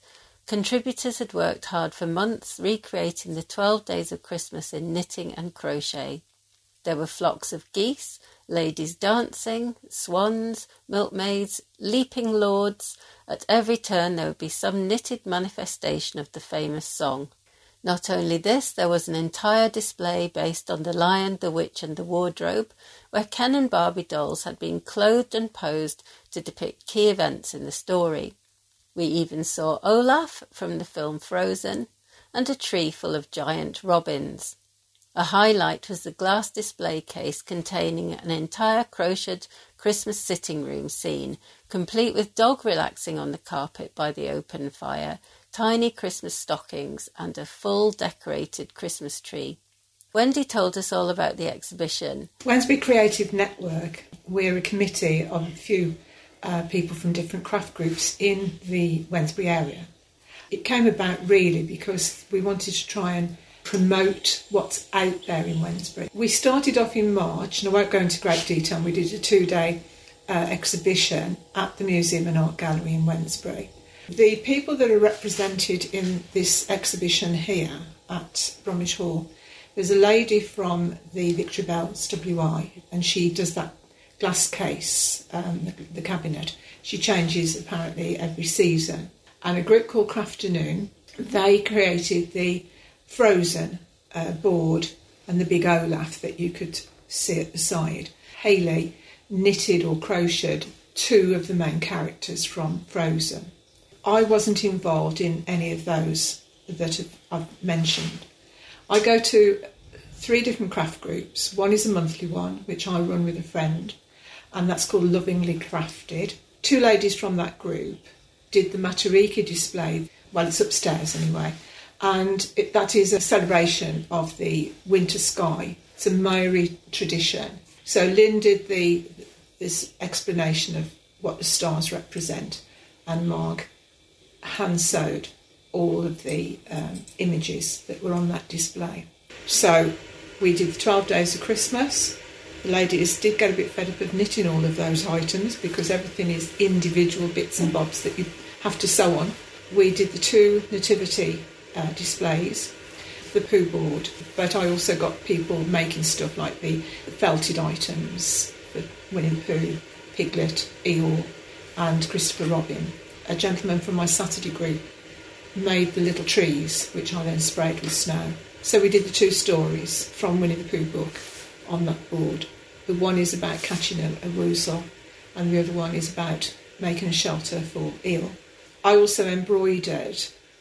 Contributors had worked hard for months recreating the twelve days of Christmas in knitting and crochet. There were flocks of geese, ladies dancing, swans, milkmaids, leaping lords. At every turn there would be some knitted manifestation of the famous song. Not only this, there was an entire display based on The Lion, the Witch and the Wardrobe, where Ken and Barbie dolls had been clothed and posed to depict key events in the story. We even saw Olaf from the film Frozen and a tree full of giant robins. A highlight was the glass display case containing an entire crocheted Christmas sitting room scene, complete with dog relaxing on the carpet by the open fire, tiny Christmas stockings and a full decorated Christmas tree. Wendy told us all about the exhibition. Wednesbury Creative Network, we're a committee of a few uh, people from different craft groups in the Wednesbury area. It came about really because we wanted to try and promote what's out there in Wednesbury. We started off in March, and I won't go into great detail, we did a two-day uh, exhibition at the Museum and Art Gallery in Wednesbury. The people that are represented in this exhibition here at Bromwich Hall, there's a lady from the Victory Bells W I, and she does that glass case, um, the, the cabinet. She changes apparently every season. And a group called Crafternoon, they created the Frozen uh, board and the big Olaf that you could see at the side. Hayley knitted or crocheted two of the main characters from Frozen. I wasn't involved in any of those that I've mentioned. I go to three different craft groups. One is a monthly one, which I run with a friend, and that's called Lovingly Crafted. Two ladies from that group did the Matariki display, well, it's upstairs anyway, and it, that is a celebration of the winter sky. It's a Maori tradition. So Lynn did the this explanation of what the stars represent, and Marg hand-sewed all of the um, images that were on that display. So we did the twelve days of Christmas. The ladies did get a bit fed up of knitting all of those items because everything is individual bits and bobs that you have to sew on. We did the two nativity uh, displays, the poo board, but I also got people making stuff like the, the felted items, the Winnie the Pooh, Piglet, Eeyore and Christopher Robin. A gentleman from my Saturday group made the little trees, which I then sprayed with snow. So we did the two stories from Winnie the Pooh book on that board. The one is about catching a, a woozle, and the other one is about making a shelter for eel. I also embroidered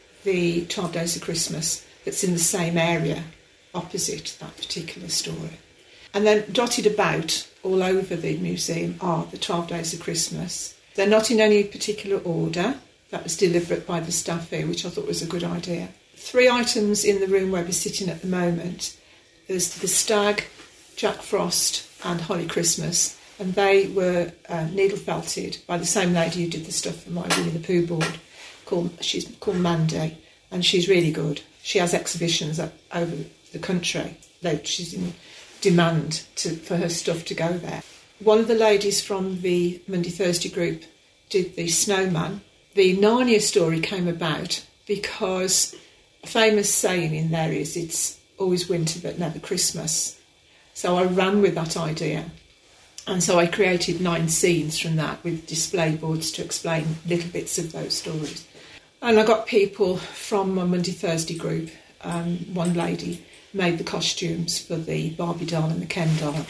the twelve Days of Christmas that's in the same area opposite that particular story. And then dotted about all over the museum are the twelve Days of Christmas. They're not in any particular order. That was deliberate by the staff here, which I thought was a good idea. Three items in the room where we're sitting at the moment. There's the Stag, Jack Frost and Holly Christmas, and they were uh, needle felted by the same lady who did the stuff for my Winnie the Pooh board. Called, she's called Mandy, and she's really good. She has exhibitions up, over the country. She's in demand to, for her stuff to go there. One of the ladies from the Monday Thursday group did the snowman. The Narnia story came about because a famous saying in there is it's always winter but never Christmas. So I ran with that idea, and so I created nine scenes from that with display boards to explain little bits of those stories. And I got people from my Monday Thursday group. Um, one lady made the costumes for the Barbie doll and the Ken doll,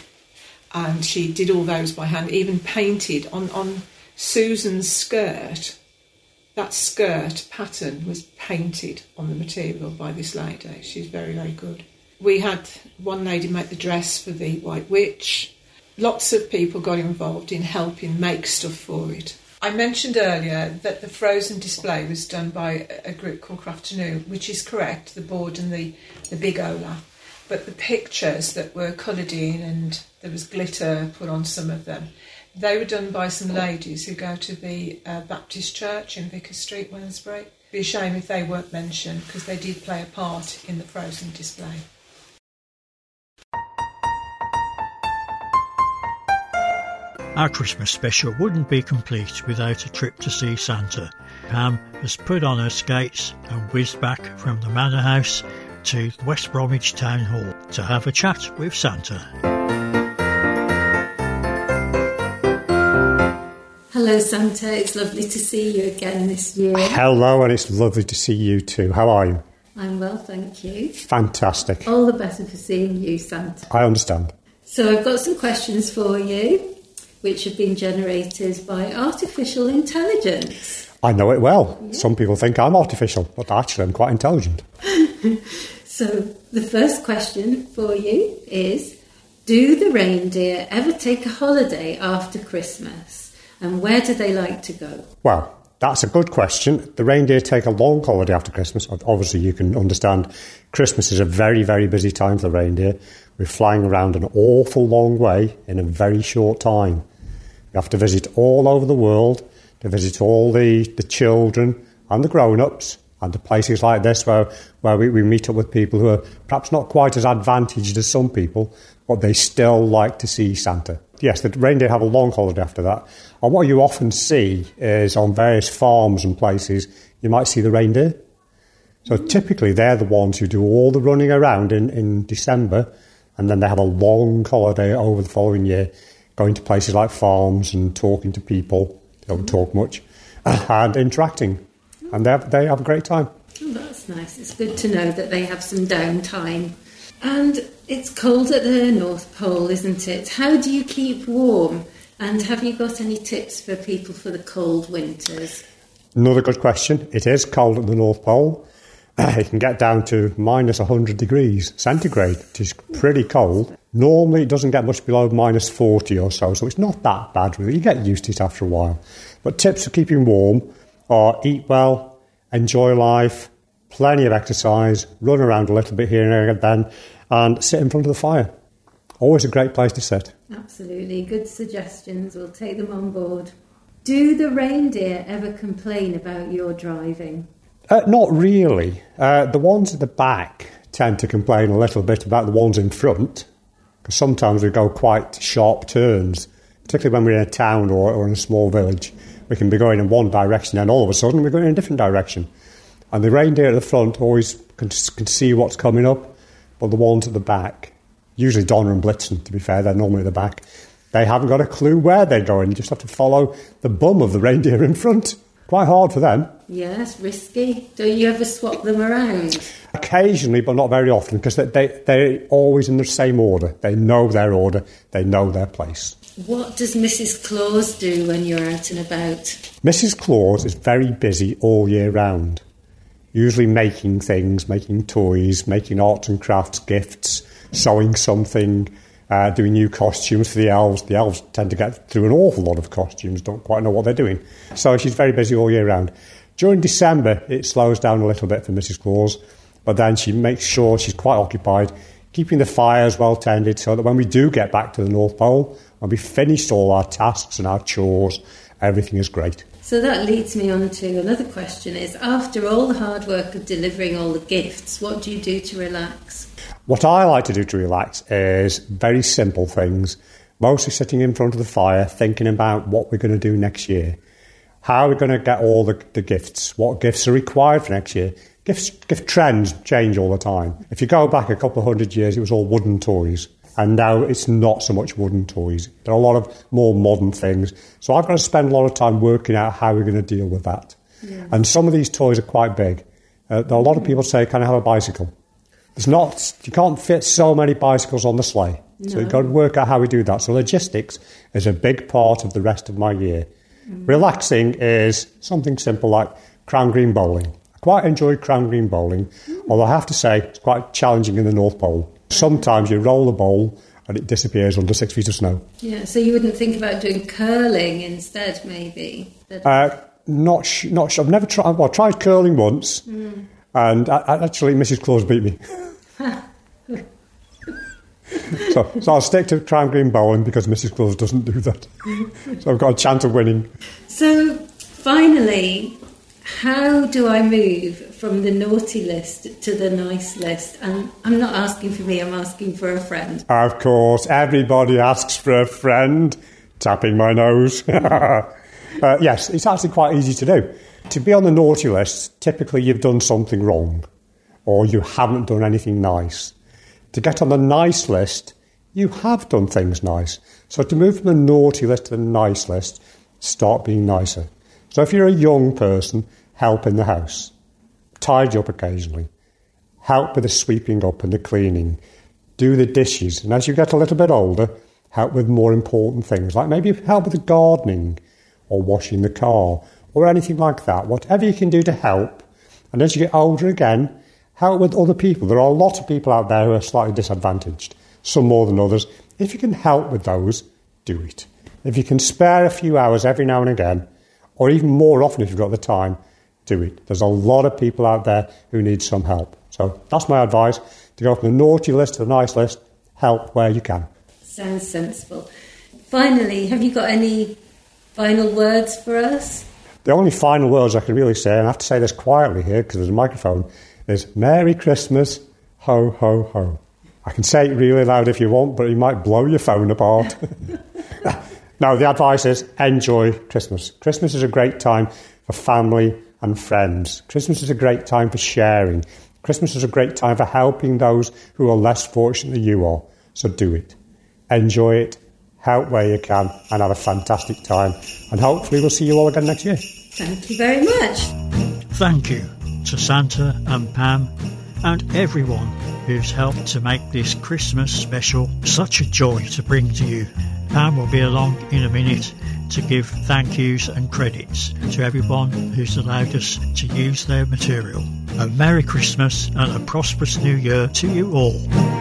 and she did all those by hand, even painted on, on Susan's skirt. That skirt pattern was painted on the material by this lady. She's very, very good. We had one lady make the dress for the White Witch. Lots of people got involved in helping make stuff for it. I mentioned earlier that the Frozen display was done by a group called Crafternoon, which is correct, the board and the, the big Olaf. But the pictures that were coloured in, and there was glitter put on some of them, they were done by some ladies who go to the uh, Baptist Church in Vicar Street, Wednesbury. It'd be a shame if they weren't mentioned, because they did play a part in the Frozen display. Our Christmas special wouldn't be complete without a trip to see Santa. Pam has put on her skates and whizzed back from the Manor House to West Bromwich Town Hall to have a chat with Santa. Hello Santa, it's lovely to see you again this year. Hello, and it's lovely to see you too. How are you? I'm well, thank you. Fantastic. All the better for seeing you, Santa. I understand. So I've got some questions for you, which have been generated by artificial intelligence. I know it well. Yeah. Some people think I'm artificial, but actually I'm quite intelligent. So the first question for you is, do the reindeer ever take a holiday after Christmas? And where do they like to go? Well, that's a good question. The reindeer take a long holiday after Christmas. Obviously, you can understand Christmas is a very, very busy time for the reindeer. We're flying around an awful long way in a very short time. We have to visit all over the world, to visit all the, the children and the grown-ups, and the places like this where, where we, we meet up with people who are perhaps not quite as advantaged as some people, but they still like to see Santa. Yes, the reindeer have a long holiday after that. And what you often see is on various farms and places, you might see the reindeer. So typically they're the ones who do all the running around in, in December, and then they have a long holiday over the following year, going to places like farms and talking to people. They don't talk much, and interacting. And they have, they have a great time. Oh, that's nice. It's good to know that they have some downtime. And it's cold at the North Pole, isn't it? How do you keep warm? And have you got any tips for people for the cold winters? Another good question. It is cold at the North Pole. Uh, it can get down to minus one hundred degrees centigrade, which is pretty cold. Normally it doesn't get much below minus forty or so, so it's not that bad really. You get used to it after a while. But tips for keeping warm are eat well, enjoy life, plenty of exercise, run around a little bit here and then, and sit in front of the fire. Always a great place to sit. Absolutely. Good suggestions. We'll take them on board. Do the reindeer ever complain about your driving? Uh, not really. Uh, the ones at the back tend to complain a little bit about the ones in front, because sometimes we go quite sharp turns, particularly when we're in a town or, or in a small village. We can be going in one direction and all of a sudden we're going in a different direction. And the reindeer at the front always can, can see what's coming up, but the ones at the back, usually Donner and Blitzen, to be fair, they're normally at the back, they haven't got a clue where they're going. You just have to follow the bum of the reindeer in front. Quite hard for them. Yes, risky. Don't you ever swap them around? Occasionally, but not very often, because they, they, they're always in the same order. They know their order. They know their place. What does Missus Claus do when you're out and about? Missus Claus is very busy all year round, usually making things, making toys, making arts and crafts gifts, sewing something, uh, doing new costumes for the elves. The elves tend to get through an awful lot of costumes, don't quite know what they're doing. So she's very busy all year round. During December, it slows down a little bit for Missus Claus, but then she makes sure she's quite occupied, keeping the fires well tended, so that when we do get back to the North Pole, when we've finished all our tasks and our chores, everything is great. So that leads me on to another question is, after all the hard work of delivering all the gifts, what do you do to relax? What I like to do to relax is very simple things, mostly sitting in front of the fire, thinking about what we're going to do next year. How are we going to get all the, the gifts? What gifts are required for next year? Gifts, gift trends change all the time. If you go back a couple of hundred years, it was all wooden toys. And now it's not so much wooden toys. There are a lot of more modern things. So I've got to spend a lot of time working out how we're going to deal with that. Yeah. And some of these toys are quite big. Uh, there are a lot of people say, can I have a bicycle? There's not, you can't fit so many bicycles on the sleigh. No. So you've got to work out how we do that. So logistics is a big part of the rest of my year. Mm. Relaxing is something simple like Crown Green bowling. I quite enjoy Crown Green bowling, mm. although I have to say it's quite challenging in the North Pole. Sometimes you roll the ball and it disappears under six feet of snow. Yeah, so you wouldn't think about doing curling instead, maybe? Uh, not, sh- not sh- I've never tried. Well, I tried curling once, mm. and I, I actually Missus Claus beat me. so, so I'll stick to Crown Green bowling because Missus Claus doesn't do that. So I've got a chance of winning. So finally, how do I move from the naughty list to the nice list? And I'm not asking for me, I'm asking for a friend. Of course, everybody asks for a friend. tapping my nose. uh, yes, it's actually quite easy to do. To be on the naughty list, typically you've done something wrong or you haven't done anything nice. To get on the nice list, you have done things nice. So to move from the naughty list to the nice list, start being nicer. So if you're a young person, help in the house. Tidy up occasionally. Help with the sweeping up and the cleaning. Do the dishes. And as you get a little bit older, help with more important things, like maybe help with the gardening or washing the car or anything like that. Whatever you can do to help. And as you get older again, help with other people. There are a lot of people out there who are slightly disadvantaged, some more than others. If you can help with those, do it. If you can spare a few hours every now and again, or even more often if you've got the time, do it. There's a lot of people out there who need some help. So that's my advice, to go from the naughty list to the nice list, help where you can. Sounds sensible. Finally, have you got any final words for us? The only final words I can really say, and I have to say this quietly here because there's a microphone, is Merry Christmas, ho, ho, ho. I can say it really loud if you want, but it might blow your phone apart. No, the advice is enjoy Christmas. Christmas is a great time for family and friends. Christmas is a great time for sharing. Christmas is a great time for helping those who are less fortunate than you are. So do it. Enjoy it, help where you can, and have a fantastic time. And hopefully we'll see you all again next year. Thank you very much. Thank you to Santa and Pam and everyone who's helped to make this Christmas special such a joy to bring to you. Pam will be along in a minute to give thank yous and credits to everyone who's allowed us to use their material. A Merry Christmas and a prosperous New Year to you all.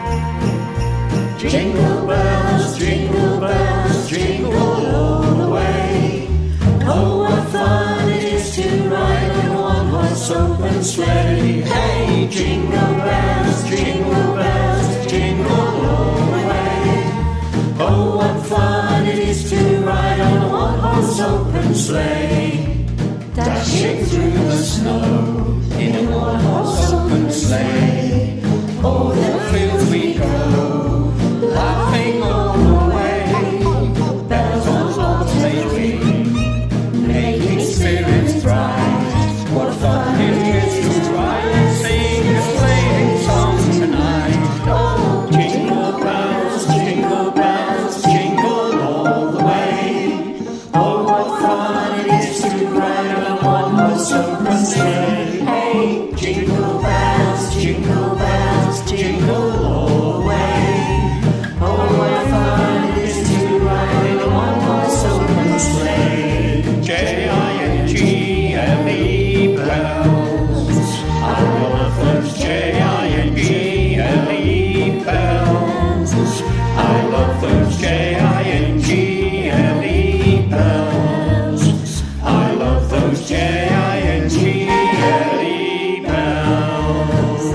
Jingle bells, jingle bells, jingle all the way. Oh, what fun it is to ride in a one-horse open sleigh. Hey, jingle bells, jingle bells, jingle all the way. Oh, what fun it is to ride on a one-horse open sleigh. Dashing through the snow in a one-horse open sleigh. O'er the fields we go, laughing all the way. Bells on bobtail ring, making spirits bright. What fun it is to ride and sing a sleighing song tonight. Oh, jingle bells, jingle bells, jingle all the way. Oh, what fun it is to ride on a one-horse open sleigh. Hey, jingle bells, jingle bells, jingle all the way. Oh, what fun it is to ride in a one-horse open sleigh. J I N G L E bells. I love those J I N G L E bells. I love those J I N G L E bells. I love those J I N G L E bells.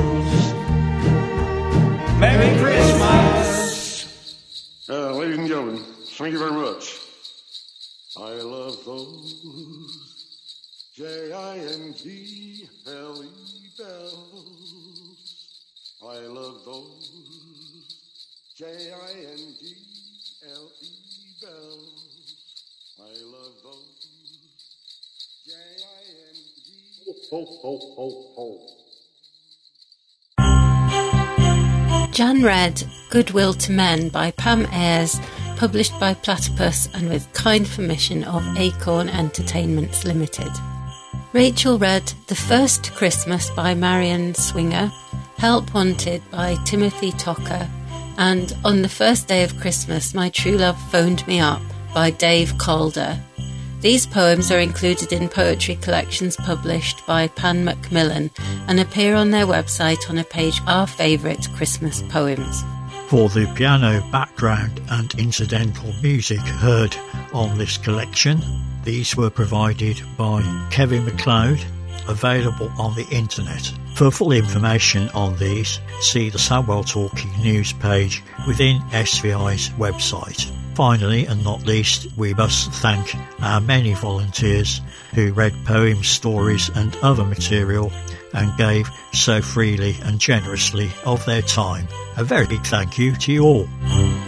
Merry Christmas! Uh, ladies and gentlemen, thank you very much. I love those J I N G L E bells. I love those J I N G L E bells. I love those J I N G. Ho, ho, ho, ho. Jan read Goodwill to Men by Pam Ayres, published by Platypus and with kind permission of Acorn Entertainments Limited. Rachel read The First Christmas by Marion Swinger, Help Wanted by Timothy Tocker, and On the First Day of Christmas, My True Love Phoned Me Up by Dave Calder. These poems are included in poetry collections published by Pan Macmillan and appear on their website on a page Our Favourite Christmas Poems. For the piano background and incidental music heard on this collection, these were provided by Kevin MacLeod, available on the internet. For full information on these, see the Samwell Talking news page within S V I's website. Finally, and not least, we must thank our many volunteers who read poems, stories and other material and gave so freely and generously of their time. A very big thank you to you all.